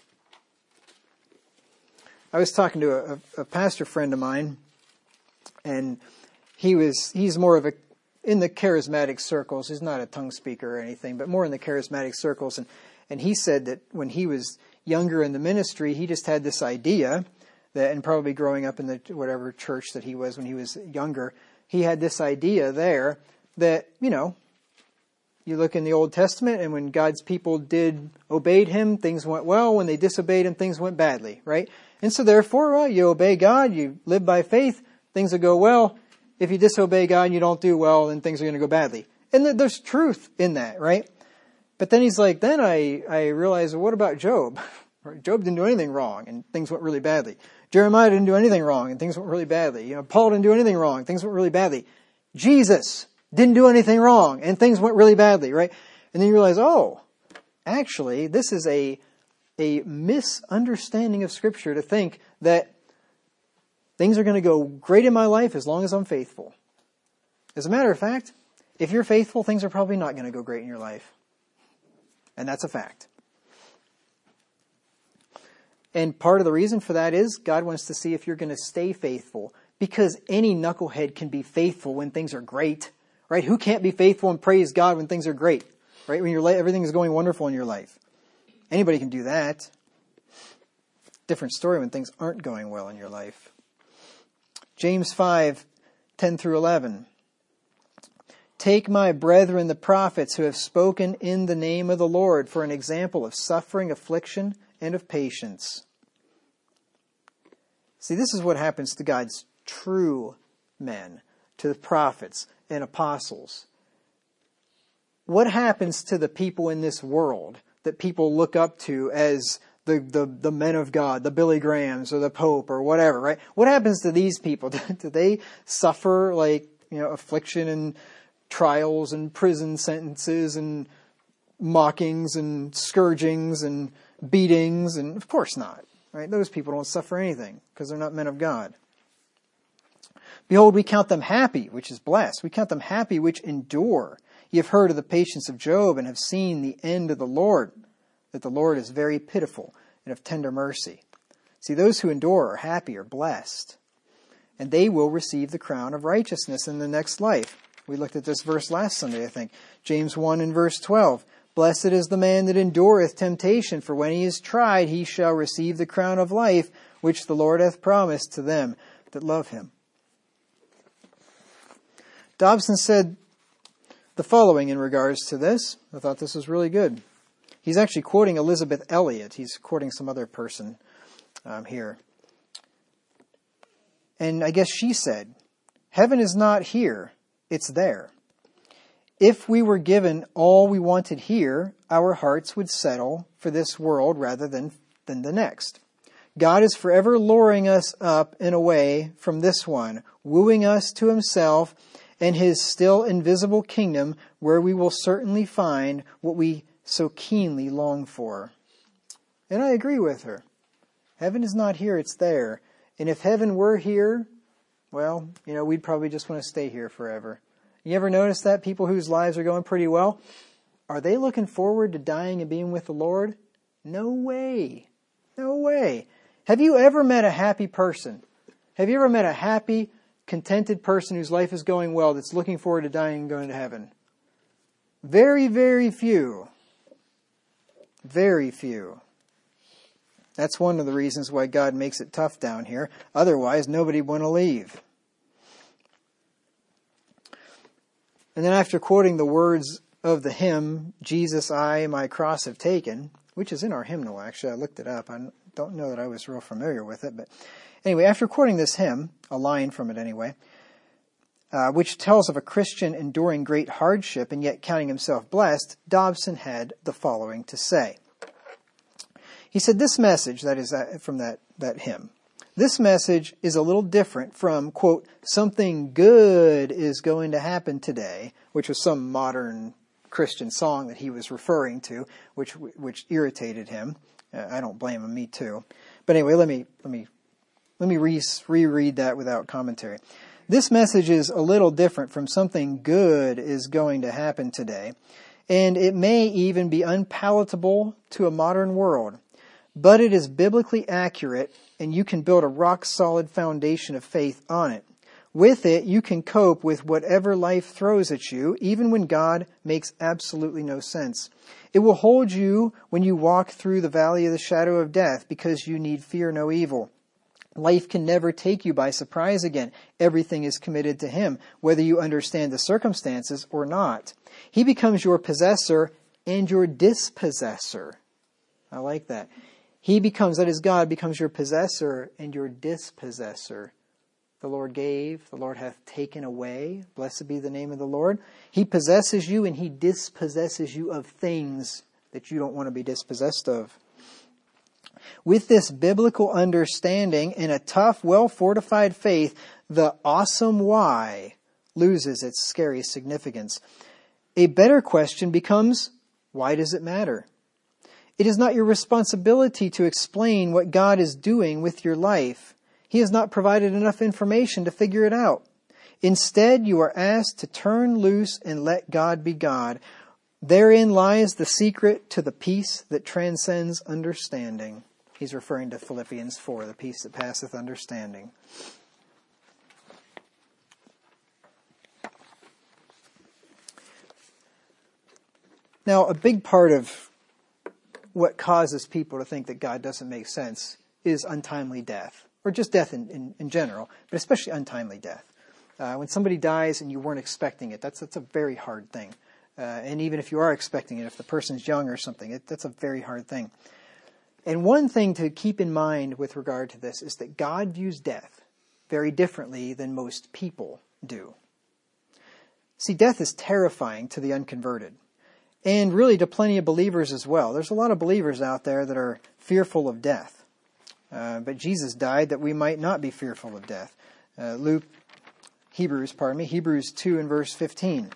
Speaker 1: I was talking to a, a pastor friend of mine, and he was, he's more of a, in the charismatic circles, he's not a tongue speaker or anything, but more in the charismatic circles. And, and he said that when he was younger in the ministry, he just had this idea that, and probably growing up in the whatever church that he was when he was younger, he had this idea there that, you know, you look in the Old Testament, and when God's people did obeyed him, things went well. When they disobeyed him, things went badly, right? And so therefore, well, you obey God, you live by faith, things will go well. If you disobey God and you don't do well, then things are going to go badly. And there's truth in that, right? But then he's like, then I, I realized, well, what about Job? Job didn't do anything wrong, and things went really badly. Jeremiah didn't do anything wrong, and things went really badly. You know, Paul didn't do anything wrong, things went really badly. Jesus didn't do anything wrong, and things went really badly, right? And then you realize, oh, actually, this is a a misunderstanding of Scripture to think that things are going to go great in my life as long as I'm faithful. As a matter of fact, if you're faithful, things are probably not going to go great in your life. And that's a fact. And part of the reason for that is God wants to see if you're going to stay faithful. Because any knucklehead can be faithful when things are great. Right? Who can't be faithful and praise God when things are great? Right? When your everything is going wonderful in your life. Anybody can do that. Different story when things aren't going well in your life. James five, ten through eleven. Take my brethren the prophets who have spoken in the name of the Lord for an example of suffering, affliction, and of patience. See, this is what happens to God's true men, to the prophets and apostles. What happens to the people in this world that people look up to as the, the, the men of God, the Billy Grahams or the Pope or whatever, right? What happens to these people? Do they suffer like, you know, affliction and trials and prison sentences and mockings and scourgings and beatings? And of course not, right? Those people don't suffer anything because they're not men of God. Behold, we count them happy, which is blessed. We count them happy which endure. Ye have heard of the patience of Job and have seen the end of the Lord, that the Lord is very pitiful and of tender mercy. See, those who endure are happy or blessed, and they will receive the crown of righteousness in the next life. We looked at this verse last Sunday, I think. James one and verse twelve. Blessed is the man that endureth temptation, for when he is tried, he shall receive the crown of life, which the Lord hath promised to them that love him. Dobson said the following in regards to this. I thought this was really good. He's actually quoting Elizabeth Elliot. He's quoting some other person um, here. And I guess she said, heaven is not here, it's there. If we were given all we wanted here, our hearts would settle for this world rather than, than the next. God is forever luring us up and away from this one, wooing us to himself and his still invisible kingdom, where we will certainly find what we so keenly long for. And I agree with her. Heaven is not here, it's there. And if heaven were here, well, you know, we'd probably just want to stay here forever. You ever notice that? People whose lives are going pretty well, are they looking forward to dying and being with the Lord? No way. No way. Have you ever met a happy person? Have you ever met a happy, contented person whose life is going well that's looking forward to dying and going to heaven? Very, very few. Very few. That's one of the reasons why God makes it tough down here. Otherwise, nobody would want to leave. And then after quoting the words of the hymn, Jesus, I, my cross have taken, which is in our hymnal, actually. I looked it up. I don't know that I was real familiar with it. But anyway, after quoting this hymn, a line from it anyway, uh, which tells of a Christian enduring great hardship and yet counting himself blessed, Dobson had the following to say. He said, this message, that is from that, that hymn, this message is a little different from, quote, something good is going to happen today, which was some modern Christian song that he was referring to, which which irritated him. Uh, I don't blame him, me too. But anyway, let me let me let me re- reread that without commentary. This message is a little different from something good is going to happen today. and it may even be unpalatable to a modern world. But it is biblically accurate, and you can build a rock-solid foundation of faith on it. With it, you can cope with whatever life throws at you, even when God makes absolutely no sense. It will hold you when you walk through the valley of the shadow of death, because you need fear no evil. Life can never take you by surprise again. Everything is committed to Him, whether you understand the circumstances or not. He becomes your possessor and your dispossessor. I like that. He becomes, that is, God becomes your possessor and your dispossessor. The Lord gave, the Lord hath taken away. Blessed be the name of the Lord. He possesses you and He dispossesses you of things that you don't want to be dispossessed of. With this biblical understanding and a tough, well-fortified faith, the awesome why loses its scary significance. A better question becomes, why does it matter? It is not your responsibility to explain what God is doing with your life. He has not provided enough information to figure it out. Instead, you are asked to turn loose and let God be God. Therein lies the secret to the peace that transcends understanding. He's referring to Philippians four, the peace that passeth understanding. Now, a big part of what causes people to think that God doesn't make sense is untimely death. Or just death in, in, in general, but especially untimely death. Uh, when somebody dies and you weren't expecting it, that's that's a very hard thing. Uh, and even if you are expecting it, if the person's young or something, it, that's a very hard thing. And one thing to keep in mind with regard to this is that God views death very differently than most people do. See, death is terrifying to the unconverted, and really to plenty of believers as well. There's a lot of believers out there that are fearful of death. Uh, but Jesus died that we might not be fearful of death. Uh, Luke, Hebrews, pardon me, Hebrews two and verse fifteen.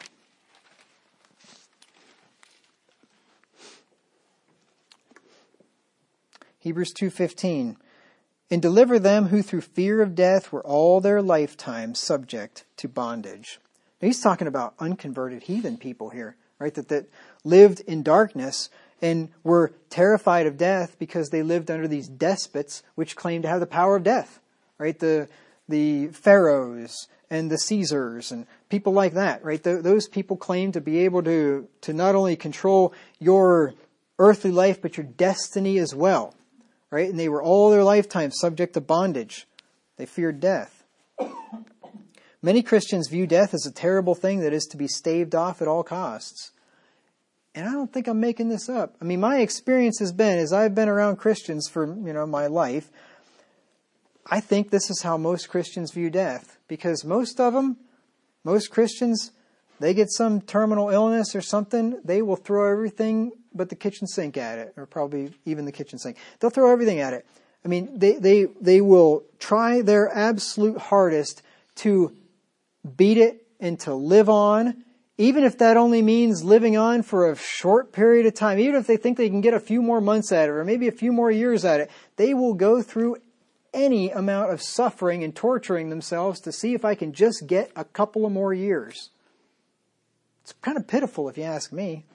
Speaker 1: Hebrews two fifteen. And deliver them who through fear of death were all their lifetime subject to bondage. Now he's talking about unconverted heathen people here, right? That, that lived in darkness and were terrified of death because they lived under these despots which claimed to have the power of death, right? The the pharaohs and the Caesars and people like that, right? Th- those people claimed to be able to, to not only control your earthly life, but your destiny as well, right? And they were all their lifetime subject to bondage. They feared death. Many Christians view death as a terrible thing that is to be staved off at all costs. And I don't think I'm making this up. I mean, my experience has been, as I've been around Christians for, you know, my life, I think this is how most Christians view death. Because most of them, most Christians, they get some terminal illness or something, they will throw everything but the kitchen sink at it, or probably even the kitchen sink. They'll throw everything at it. I mean, they, they, they will try their absolute hardest to beat it and to live on, even if that only means living on for a short period of time, even if they think they can get a few more months at it or maybe a few more years at it, they will go through any amount of suffering and torturing themselves to see if I can just get a couple of more years. It's kind of pitiful if you ask me.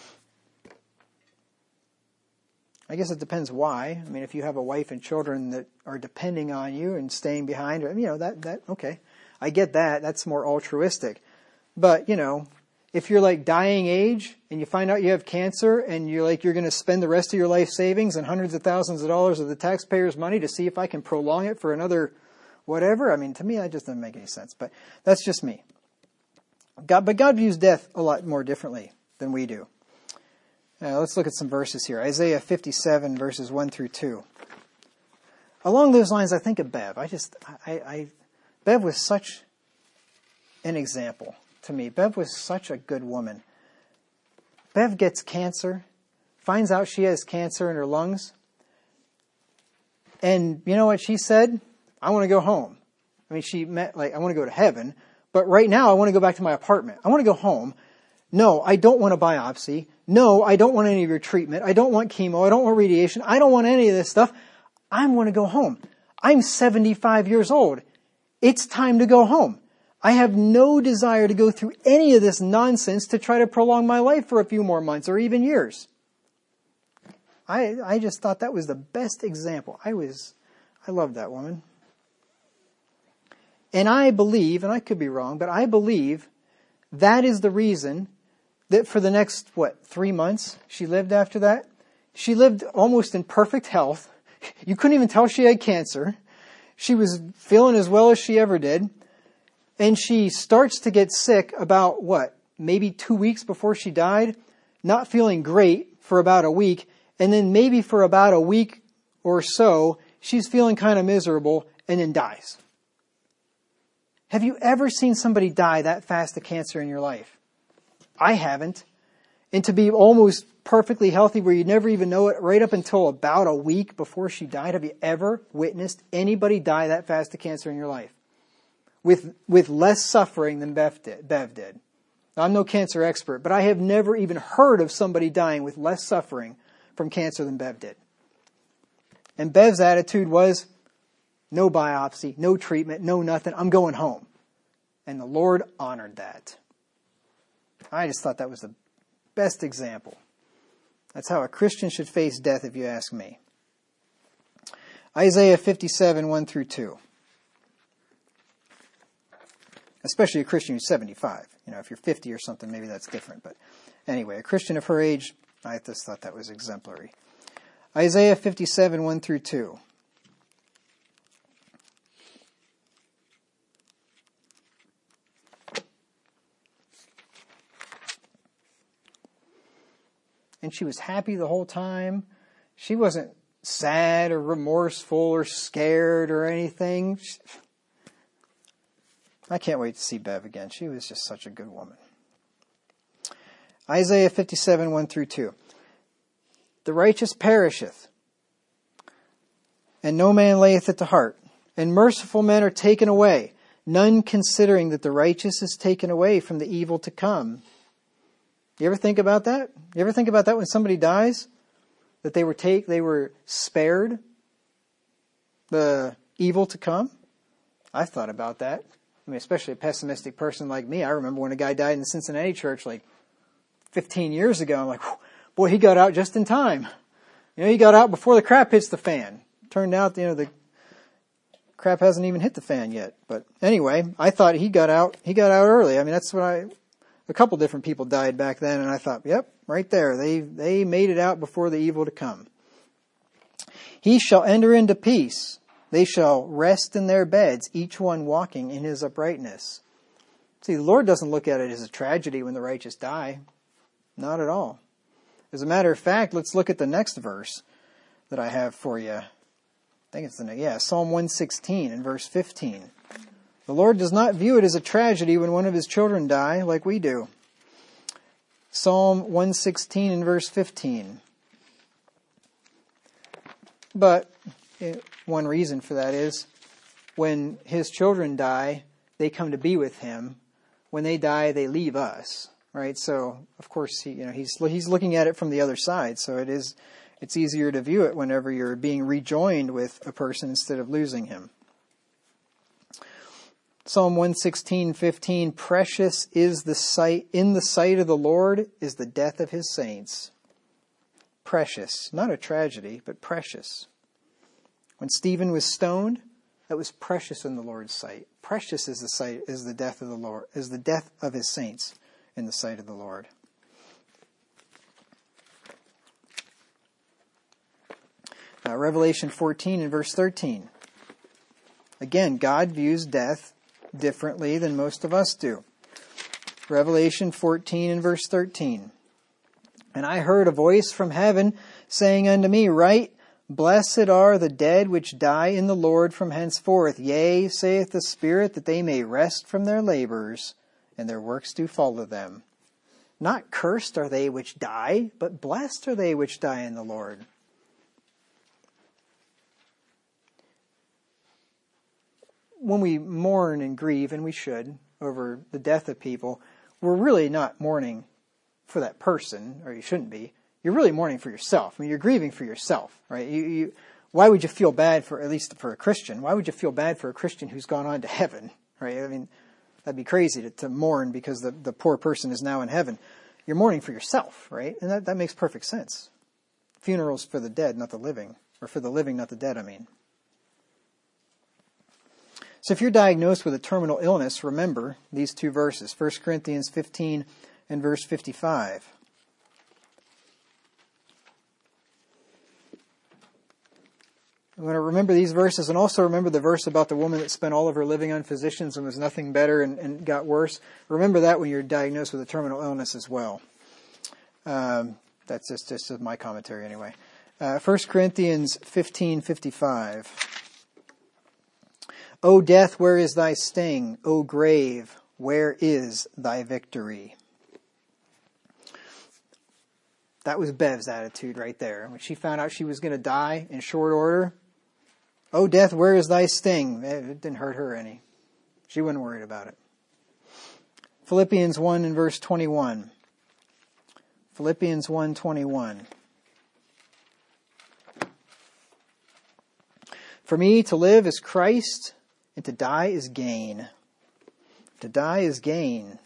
Speaker 1: I guess it depends why. I mean, if you have a wife and children that are depending on you and staying behind, you know, that, that, okay. I get that. That's more altruistic. But, you know, if you're like dying age and you find out you have cancer and you're like, you're going to spend the rest of your life savings and hundreds of thousands of dollars of the taxpayers' money to see if I can prolong it for another whatever. I mean, to me, that just doesn't make any sense, but that's just me. God, but God views death a lot more differently than we do. Uh, let's look at some verses here. Isaiah fifty-seven, verses one through two. Along those lines, I think of Bev. I just, I, I, Bev was such an example to me. Bev was such a good woman. Bev gets cancer, finds out she has cancer in her lungs. And you know what she said? I want to go home. I mean, she meant like, I want to go to heaven, but right now I want to go back to my apartment. I want to go home. No, I don't want a biopsy. No, I don't want any of your treatment. I don't want chemo. I don't want radiation. I don't want any of this stuff. I want to go home. I'm seventy-five years old. It's time to go home. I have no desire to go through any of this nonsense to try to prolong my life for a few more months or even years. I I just thought that was the best example. I was, I loved that woman. And I believe, and I could be wrong, but I believe that is the reason that for the next, what, three months she lived after that? She lived almost in perfect health. You couldn't even tell she had cancer. She was feeling as well as she ever did. And she starts to get sick about, what, maybe two weeks before she died? Not feeling great for about a week. And then maybe for about a week or so, she's feeling kind of miserable and then dies. Have you ever seen somebody die that fast of cancer in your life? I haven't. And to be almost perfectly healthy where you never even know it right up until about a week before she died. Have you ever witnessed anybody die that fast of cancer in your life? With with less suffering than Bev did. Bev did. Now, I'm no cancer expert, but I have never even heard of somebody dying with less suffering from cancer than Bev did. And Bev's attitude was, no biopsy, no treatment, no nothing. I'm going home. And the Lord honored that. I just thought that was the best example. That's how a Christian should face death, if you ask me. Isaiah fifty-seven, one through two. Especially a Christian who's seventy-five. You know, if you're fifty or something, maybe that's different. But anyway, a Christian of her age, I just thought that was exemplary. Isaiah fifty-seven, one through two. And she was happy the whole time. She wasn't sad or remorseful or scared or anything. I can't wait to see Bev again. She was just such a good woman. Isaiah fifty-seven, one through two. The righteous perisheth, and no man layeth it to heart. And merciful men are taken away, none considering that the righteous is taken away from the evil to come. You ever think about that? You ever think about that when somebody dies? That they were take, they were spared the evil to come? I've thought about that. I mean, especially a pessimistic person like me. I remember when a guy died in the Cincinnati church like fifteen years ago. I'm like, boy, he got out just in time. You know, he got out before the crap hits the fan. Turned out, you know, the crap hasn't even hit the fan yet. But anyway, I thought he got out, he got out early. I mean, that's what I... A couple different people died back then, and I thought, yep, right there. They they made it out before the evil to come. He shall enter into peace. They shall rest in their beds, each one walking in his uprightness. See, the Lord doesn't look at it as a tragedy when the righteous die. Not at all. As a matter of fact, let's look at the next verse that I have for you. I think it's the next, yeah, Psalm one sixteen and verse fifteen. The Lord does not view it as a tragedy when one of his children die like we do. Psalm one sixteen and verse fifteen. But one reason for that is when his children die, they come to be with him. When they die, they leave us, right? So, of course, he, you know, he's he's looking at it from the other side. So it is it's easier to view it whenever you're being rejoined with a person instead of losing him. Psalm one sixteen, fifteen, precious is the sight, in the sight of the Lord is the death of his saints. Precious, not a tragedy, but precious. When Stephen was stoned, that was precious in the Lord's sight. Precious is the sight, is the death of the Lord, is the death of his saints in the sight of the Lord. Uh, Revelation fourteen and verse thirteen. Again, God views death differently than most of us do. Revelation fourteen and verse thirteen. And I heard a voice from heaven saying unto me, Write, Blessed are the dead which die in the Lord from henceforth. Yea, saith the Spirit, that they may rest from their labors, and their works do follow them. Not cursed are they which die, but blessed are they which die in the Lord. When we mourn and grieve, and we should, over the death of people, we're really not mourning for that person, or you shouldn't be. You're really mourning for yourself. I mean, you're grieving for yourself, right? You, you, why would you feel bad for, at least for a Christian, why would you feel bad for a Christian who's gone on to heaven, right? I mean, That'd be crazy to, to mourn because the, the poor person is now in heaven. You're mourning for yourself, right? And that, that makes perfect sense. Funerals for the dead, not the living. Or for the living, not the dead, I mean. So if you're diagnosed with a terminal illness, remember these two verses, First Corinthians fifteen and verse fifty-five. You want to remember these verses and also remember the verse about the woman that spent all of her living on physicians and was nothing better and, and got worse. Remember that when you're diagnosed with a terminal illness as well. Um, that's just, just my commentary anyway. Uh, First Corinthians fifteen fifty-five. O death, where is thy sting? O grave, where is thy victory? That was Bev's attitude right there. When she found out she was going to die in short order, O death, where is thy sting? It didn't hurt her any. She wasn't worried about it. Philippians one and verse twenty-one. Philippians one twenty-one. For me to live is Christ, and to die is gain. To die is gain.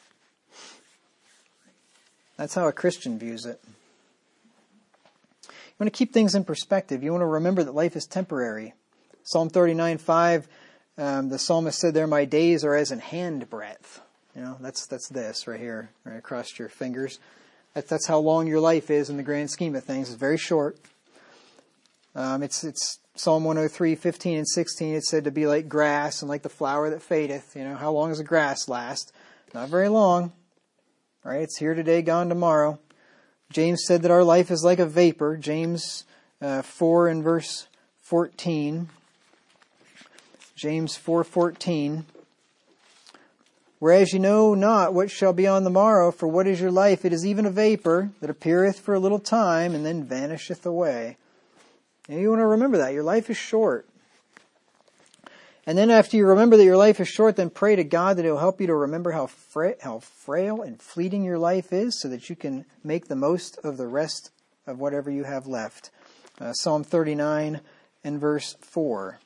Speaker 1: That's how a Christian views it. You want to keep things in perspective. You want to remember that life is temporary. Psalm thirty-nine five, um, the psalmist said there, my days are as an handbreadth. You know, that's that's this right here, right across your fingers. That's, that's how long your life is in the grand scheme of things. It's very short. Um, it's it's Psalm one oh three, fifteen and sixteen, it said to be like grass and like the flower that fadeth. You know, how long does the grass last? Not very long. Right? It's here today, gone tomorrow. James said that our life is like a vapor. James uh, four and verse fourteen. James four fourteen. Whereas you know not what shall be on the morrow, for what is your life? It is even a vapor that appeareth for a little time and then vanisheth away. And you want to remember that. Your life is short. And then after you remember that your life is short, then pray to God that He'll help you to remember how, fra- how frail and fleeting your life is so that you can make the most of the rest of whatever you have left. Uh, Psalm thirty-nine and verse four.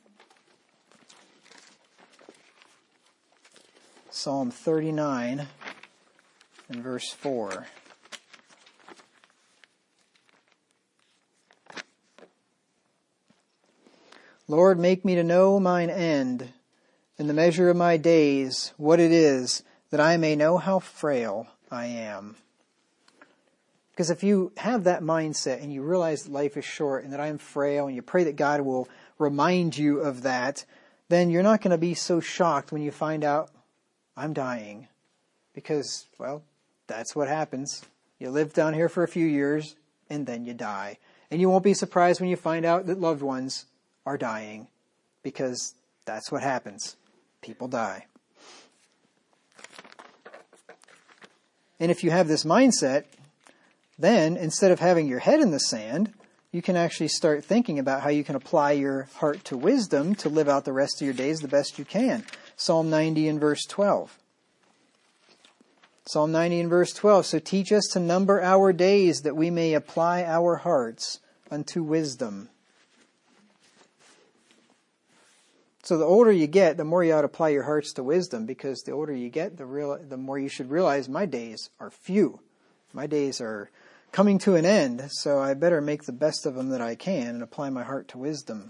Speaker 1: Psalm thirty-nine and verse four. Lord, make me to know mine end, in the measure of my days, what it is, that I may know how frail I am. Because if you have that mindset and you realize that life is short and that I am frail, and you pray that God will remind you of that, then you're not going to be so shocked when you find out I'm dying. Because, well, that's what happens. You live down here for a few years and then you die. And you won't be surprised when you find out that loved ones are dying, because that's what happens. People die. And if you have this mindset, then instead of having your head in the sand, you can actually start thinking about how you can apply your heart to wisdom to live out the rest of your days the best you can. Psalm ninety and verse twelve. Psalm ninety and verse twelve. So teach us to number our days that we may apply our hearts unto wisdom. So the older you get, the more you ought to apply your hearts to wisdom, because the older you get, the real, the more you should realize my days are few. My days are coming to an end, so I better make the best of them that I can and apply my heart to wisdom.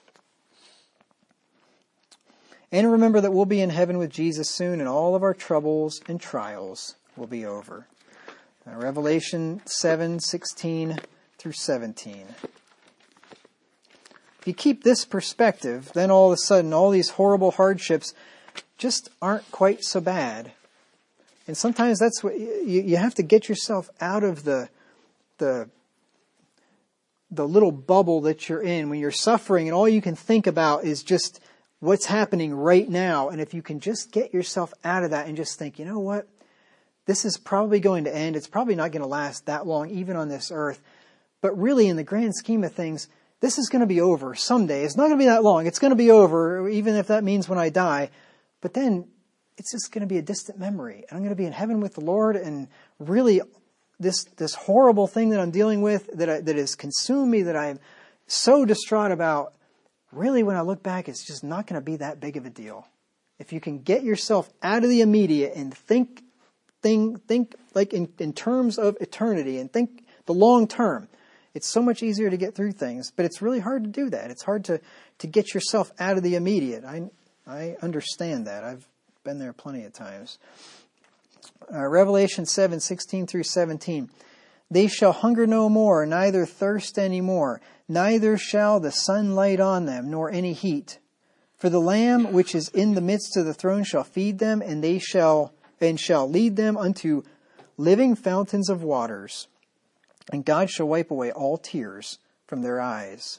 Speaker 1: And remember that we'll be in heaven with Jesus soon, and all of our troubles and trials will be over. Now, Revelation seven, sixteen through seventeen. If you keep this perspective, then all of a sudden all these horrible hardships just aren't quite so bad. And sometimes that's what you, you have to get yourself out of the the the little bubble that you're in when you're suffering, and all you can think about is just what's happening right now. And if you can just get yourself out of that and just think, you know what? This is probably going to end. It's probably not going to last that long, even on this earth. But really, in the grand scheme of things, this is going to be over someday. It's not going to be that long. It's going to be over, even if that means when I die. But then it's just going to be a distant memory. And I'm going to be in heaven with the Lord. And really, this this horrible thing that I'm dealing with, that I, that has consumed me, that I'm so distraught about, really, when I look back, it's just not going to be that big of a deal. If you can get yourself out of the immediate and think, think, think like in, in terms of eternity and think the long term, it's so much easier to get through things. But it's really hard to do that. It's hard to, to get yourself out of the immediate. I I understand that. I've been there plenty of times. Uh, Revelation seven, sixteen through seventeen. They shall hunger no more, neither thirst any more, neither shall the sun light on them, nor any heat. For the Lamb which is in the midst of the throne shall feed them, and they shall and shall lead them unto living fountains of waters. And God shall wipe away all tears from their eyes.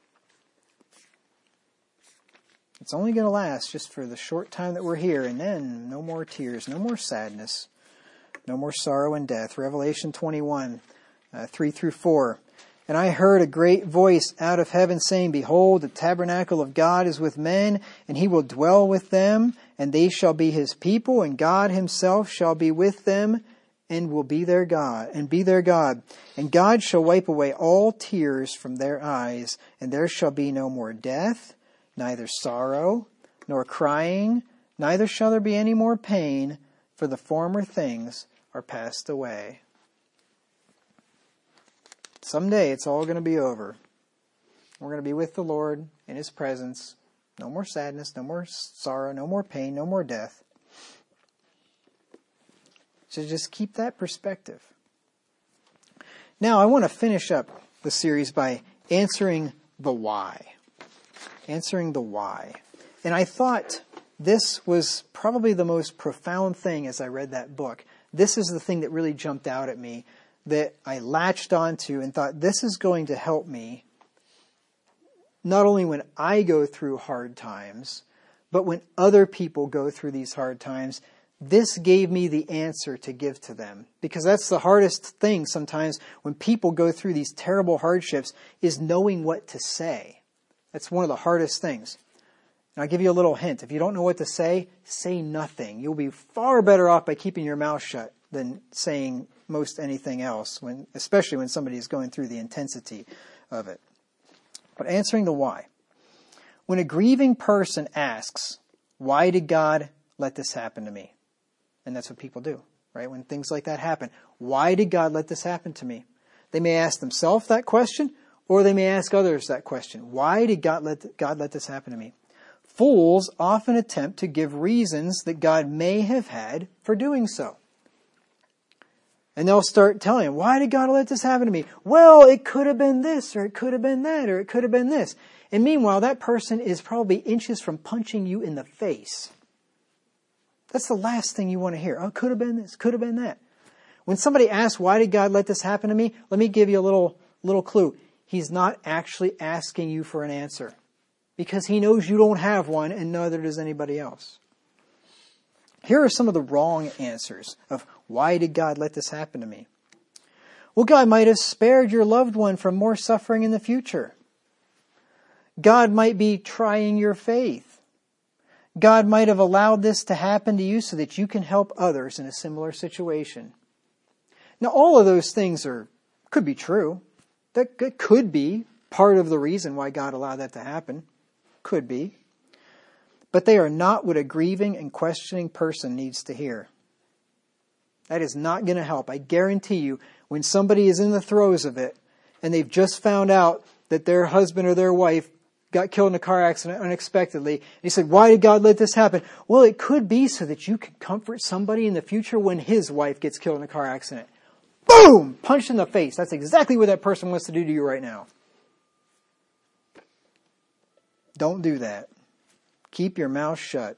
Speaker 1: It's only going to last just for the short time that we're here, and then no more tears, no more sadness, no more sorrow and death. Revelation twenty-one, uh, three through four. And I heard a great voice out of heaven saying, Behold, the tabernacle of God is with men, and he will dwell with them, and they shall be his people, and God himself shall be with them, and will be their God, and be their God. And God shall wipe away all tears from their eyes, and there shall be no more death, neither sorrow, nor crying, neither shall there be any more pain, for the former things are passed away. Someday it's all going to be over. We're going to be with the Lord in his presence. No more sadness, no more sorrow, no more pain, no more death. So just keep that perspective. Now I want to finish up the series by answering the why. Answering the why. And I thought this was probably the most profound thing as I read that book. This is the thing that really jumped out at me, that I latched onto and thought, this is going to help me not only when I go through hard times, but when other people go through these hard times. This gave me the answer to give to them. Because that's the hardest thing sometimes when people go through these terrible hardships, is knowing what to say. That's one of the hardest things. And I'll give you a little hint. If you don't know what to say, say nothing. You'll be far better off by keeping your mouth shut than saying most anything else, when, especially when somebody is going through the intensity of it. But answering the why. When a grieving person asks, why did God let this happen to me? And that's what people do, right? When things like that happen. Why did God let this happen to me? They may ask themselves that question, or they may ask others that question. Why did God let, God let this happen to me? Fools often attempt to give reasons that God may have had for doing so. And they'll start telling him, why did God let this happen to me? Well, it could have been this, or it could have been that, or it could have been this. And meanwhile, that person is probably inches from punching you in the face. That's the last thing you want to hear. Oh, could have been this, could have been that. When somebody asks, why did God let this happen to me? Let me give you a little, little clue. He's not actually asking you for an answer, because he knows you don't have one, and neither does anybody else. Here are some of the wrong answers of why did God let this happen to me? Well, God might have spared your loved one from more suffering in the future. God might be trying your faith. God might have allowed this to happen to you so that you can help others in a similar situation. Now, all of those things are could be true. That could be part of the reason why God allowed that to happen. Could be. But they are not what a grieving and questioning person needs to hear. That is not going to help. I guarantee you, when somebody is in the throes of it, and they've just found out that their husband or their wife got killed in a car accident unexpectedly, and he said, why did God let this happen? Well, it could be so that you can comfort somebody in the future when his wife gets killed in a car accident. Boom! Punched in the face. That's exactly what that person wants to do to you right now. Don't do that. Keep your mouth shut.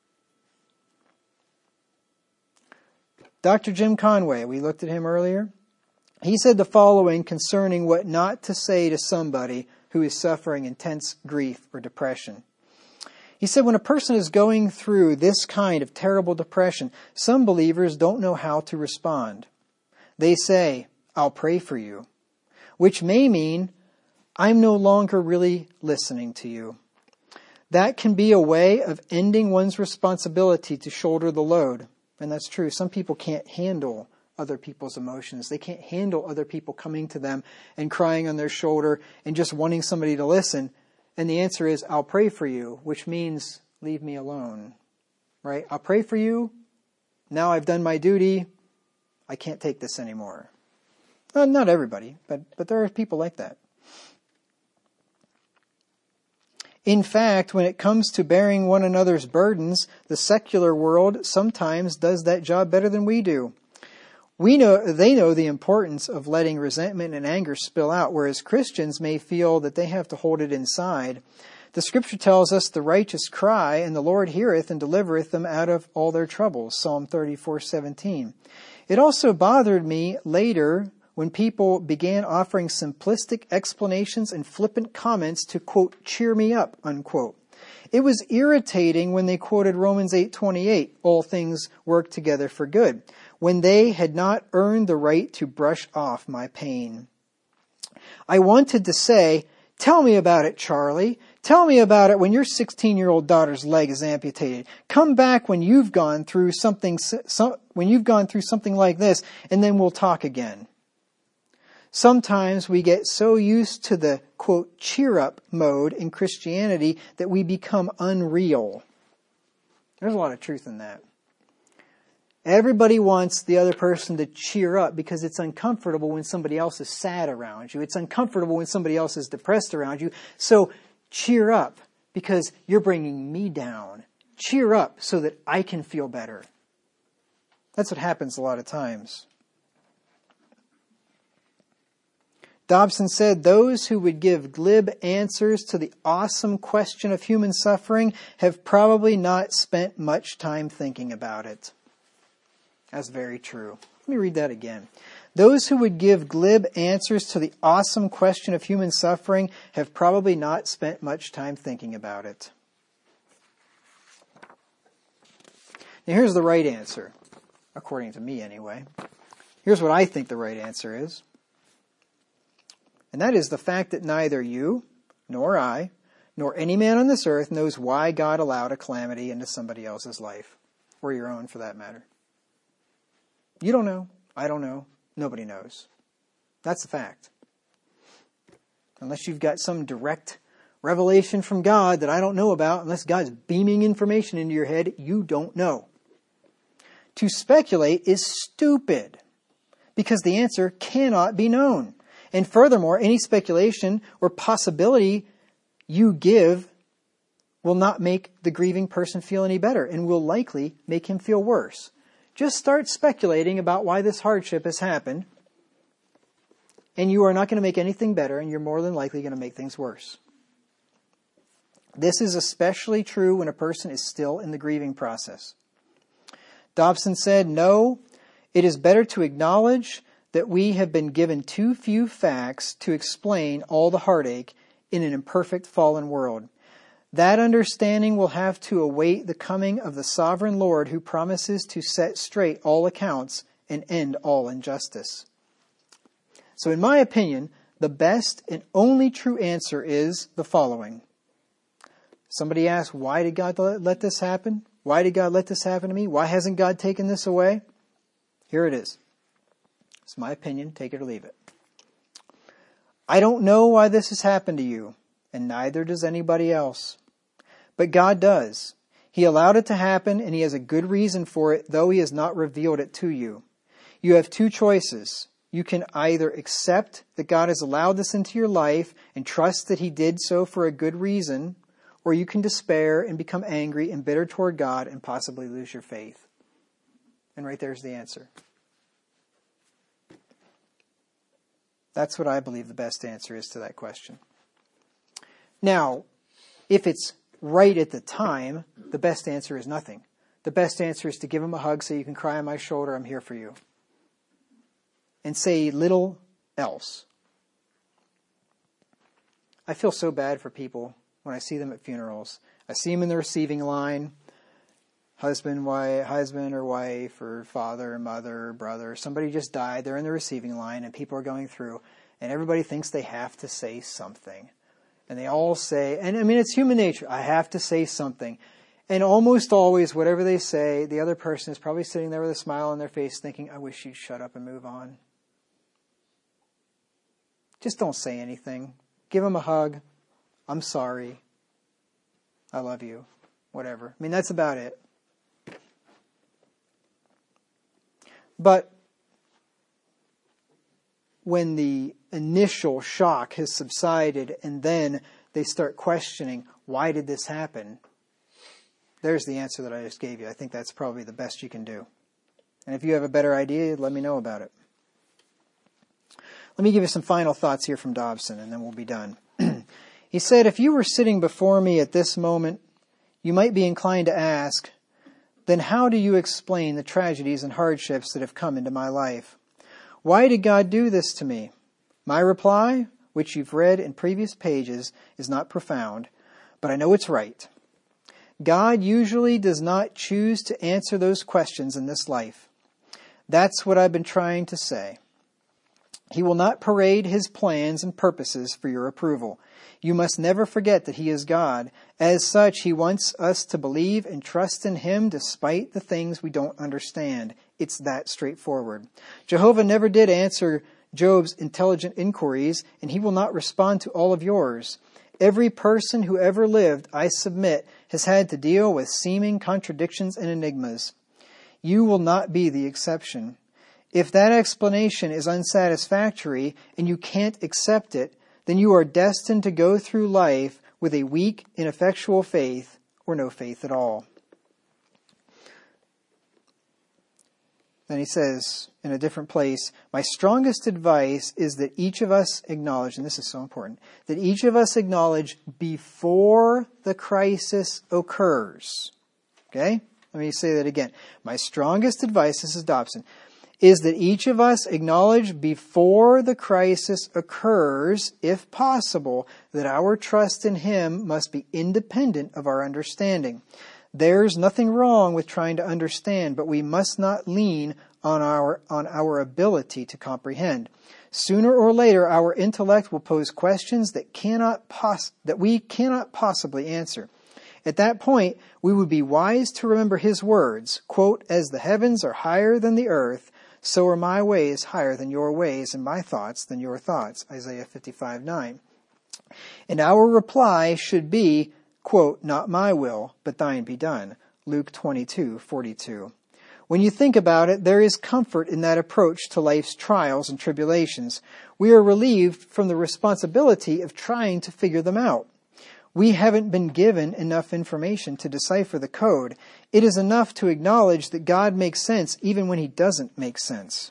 Speaker 1: Doctor Jim Conway, we looked at him earlier. He said the following concerning what not to say to somebody who is suffering intense grief or depression. He said, when a person is going through this kind of terrible depression, some believers don't know how to respond. They say, I'll pray for you, which may mean, I'm no longer really listening to you. That can be a way of ending one's responsibility to shoulder the load. And that's true. Some people can't handle other people's emotions. They can't handle other people coming to them and crying on their shoulder and just wanting somebody to listen. And the answer is, I'll pray for you, which means leave me alone. right? I'll pray for you. Now I've done my duty. I can't take this anymore. Well, not everybody, but, but there are people like that. In fact, when it comes to bearing one another's burdens, the secular world sometimes does that job better than we do. We know, they know the importance of letting resentment and anger spill out, whereas Christians may feel that they have to hold it inside. The scripture tells us the righteous cry, and the Lord heareth and delivereth them out of all their troubles. Psalm thirty-four seventeen. It also bothered me later when people began offering simplistic explanations and flippant comments to, quote, cheer me up, unquote. It was irritating when they quoted Romans eight twenty-eight, all things work together for good, when they had not earned the right to brush off my pain. I wanted to say, tell me about it, Charlie. Tell me about it when your sixteen-year-old daughter's leg is amputated. Come back when you've gone through something, when you've gone through something like this, and then we'll talk again. Sometimes we get so used to the, quote, cheer up mode in Christianity that we become unreal. There's a lot of truth in that. Everybody wants the other person to cheer up because it's uncomfortable when somebody else is sad around you. It's uncomfortable when somebody else is depressed around you. So cheer up because you're bringing me down. Cheer up so that I can feel better. That's what happens a lot of times. Dobson said, those who would give glib answers to the awesome question of human suffering have probably not spent much time thinking about it. That's very true. Let me read that again. Those who would give glib answers to the awesome question of human suffering have probably not spent much time thinking about it. Now here's the right answer, according to me anyway. Here's what I think the right answer is. And that is the fact that neither you, nor I, nor any man on this earth knows why God allowed a calamity into somebody else's life, or your own for that matter. You don't know. I don't know. Nobody knows. That's the fact. Unless you've got some direct revelation from God that I don't know about, unless God's beaming information into your head, you don't know. To speculate is stupid, because the answer cannot be known. And furthermore, any speculation or possibility you give will not make the grieving person feel any better and will likely make him feel worse. Just start speculating about why this hardship has happened, and you are not going to make anything better, and you're more than likely going to make things worse. This is especially true when a person is still in the grieving process. Dobson said, no, it is better to acknowledge that we have been given too few facts to explain all the heartache in an imperfect fallen world. That understanding will have to await the coming of the sovereign Lord who promises to set straight all accounts and end all injustice. So in my opinion, the best and only true answer is the following. Somebody asked, why did God let this happen? Why did God let this happen to me? Why hasn't God taken this away? Here it is. It's my opinion. Take it or leave it. I don't know why this has happened to you, and neither does anybody else. But God does. He allowed it to happen, and He has a good reason for it, though He has not revealed it to you. You have two choices. You can either accept that God has allowed this into your life and trust that He did so for a good reason, or you can despair and become angry and bitter toward God and possibly lose your faith. And right there's the answer. That's what I believe the best answer is to that question. Now, if it's right at the time, the best answer is nothing. The best answer is to give him a hug so you can cry on my shoulder, I'm here for you. And say little else. I feel so bad for people when I see them at funerals. I see them in the receiving line. Husband, wife, husband or wife or father, mother, brother. Somebody just died. They're in the receiving line and people are going through. And everybody thinks they have to say something. And they all say, and I mean, it's human nature. I have to say something. And almost always, whatever they say, the other person is probably sitting there with a smile on their face thinking, I wish you'd shut up and move on. Just don't say anything. Give them a hug. I'm sorry. I love you. Whatever. I mean, that's about it. But when the initial shock has subsided and then they start questioning, why did this happen? There's the answer that I just gave you. I think that's probably the best you can do. And if you have a better idea, let me know about it. Let me give you some final thoughts here from Dobson, and then we'll be done. He said, if you were sitting before me at this moment, you might be inclined to ask, then how do you explain the tragedies and hardships that have come into my life? Why did God do this to me? My reply, which you've read in previous pages, is not profound, but I know it's right. God usually does not choose to answer those questions in this life. That's what I've been trying to say. He will not parade his plans and purposes for your approval. You must never forget that he is God. As such, he wants us to believe and trust in him despite the things we don't understand. It's that straightforward. Jehovah never did answer Job's intelligent inquiries, and he will not respond to all of yours. Every person who ever lived, I submit, has had to deal with seeming contradictions and enigmas. You will not be the exception. If that explanation is unsatisfactory and you can't accept it, then you are destined to go through life with a weak, ineffectual faith or no faith at all. Then he says in a different place, my strongest advice is that each of us acknowledge, and this is so important, that each of us acknowledge before the crisis occurs. Okay? Let me say that again. My strongest advice, this is Dobson, is that each of us acknowledge before the crisis occurs, if possible, that our trust in him must be independent of our understanding. There's nothing wrong with trying to understand, but we must not lean on our, on our ability to comprehend. Sooner or later, our intellect will pose questions that cannot pos- that we cannot possibly answer. At that point, we would be wise to remember his words, quote, as the heavens are higher than the earth, so are my ways higher than your ways, and my thoughts than your thoughts, Isaiah fifty-five nine. And our reply should be, quote, not my will, but thine be done, Luke twenty-two forty-two. When you think about it, there is comfort in that approach to life's trials and tribulations. We are relieved from the responsibility of trying to figure them out. We haven't been given enough information to decipher the code. It is enough to acknowledge that God makes sense even when he doesn't make sense.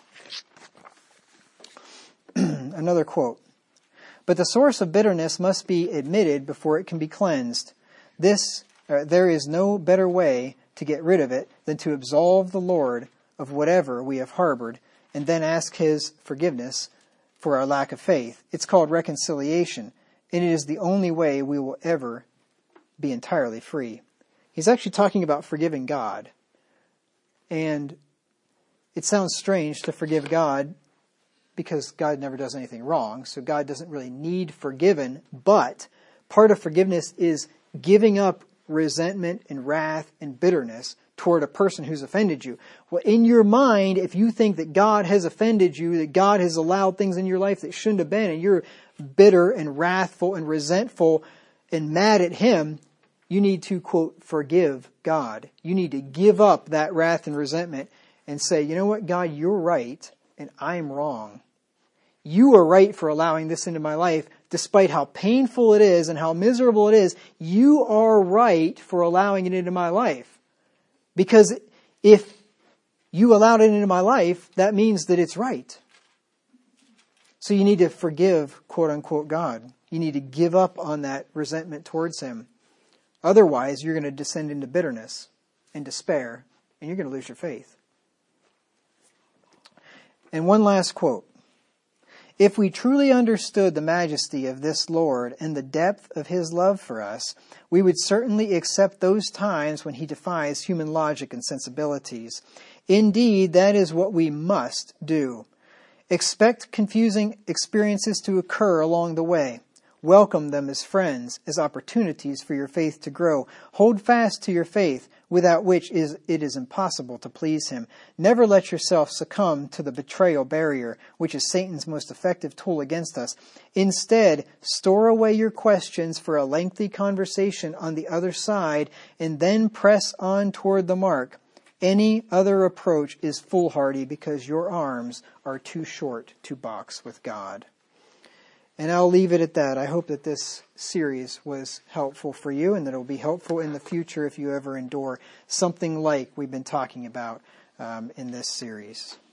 Speaker 1: Another quote. But the source of bitterness must be admitted before it can be cleansed. This, uh, there is no better way to get rid of it than to absolve the Lord of whatever we have harbored and then ask his forgiveness for our lack of faith. It's called reconciliation. And it is the only way we will ever be entirely free. He's actually talking about forgiving God. And it sounds strange to forgive God because God never does anything wrong. So God doesn't really need forgiven. But part of forgiveness is giving up resentment and wrath and bitterness toward a person who's offended you. Well, in your mind, if you think that God has offended you, that God has allowed things in your life that shouldn't have been, and you're bitter and wrathful and resentful and mad at him, you need to, quote, forgive God. You need to give up that wrath and resentment and say, you know what, God, you're right and I'm wrong. You are right for allowing this into my life, despite how painful it is and how miserable it is. You are right for allowing it into my life. Because if you allowed it into my life, that means that it's right. So you need to forgive, quote unquote, God. You need to give up on that resentment towards him. Otherwise, you're going to descend into bitterness and despair, and you're going to lose your faith. And one last quote. If we truly understood the majesty of this Lord and the depth of his love for us, we would certainly accept those times when he defies human logic and sensibilities. Indeed, that is what we must do. Expect confusing experiences to occur along the way. Welcome them as friends, as opportunities for your faith to grow. Hold fast to your faith, without which is it is impossible to please him. Never let yourself succumb to the betrayal barrier, which is Satan's most effective tool against us. Instead, store away your questions for a lengthy conversation on the other side, and then press on toward the mark. Any other approach is foolhardy because your arms are too short to box with God. And I'll leave it at that. I hope that this series was helpful for you and that it will be helpful in the future if you ever endure something like we've been talking about um, in this series.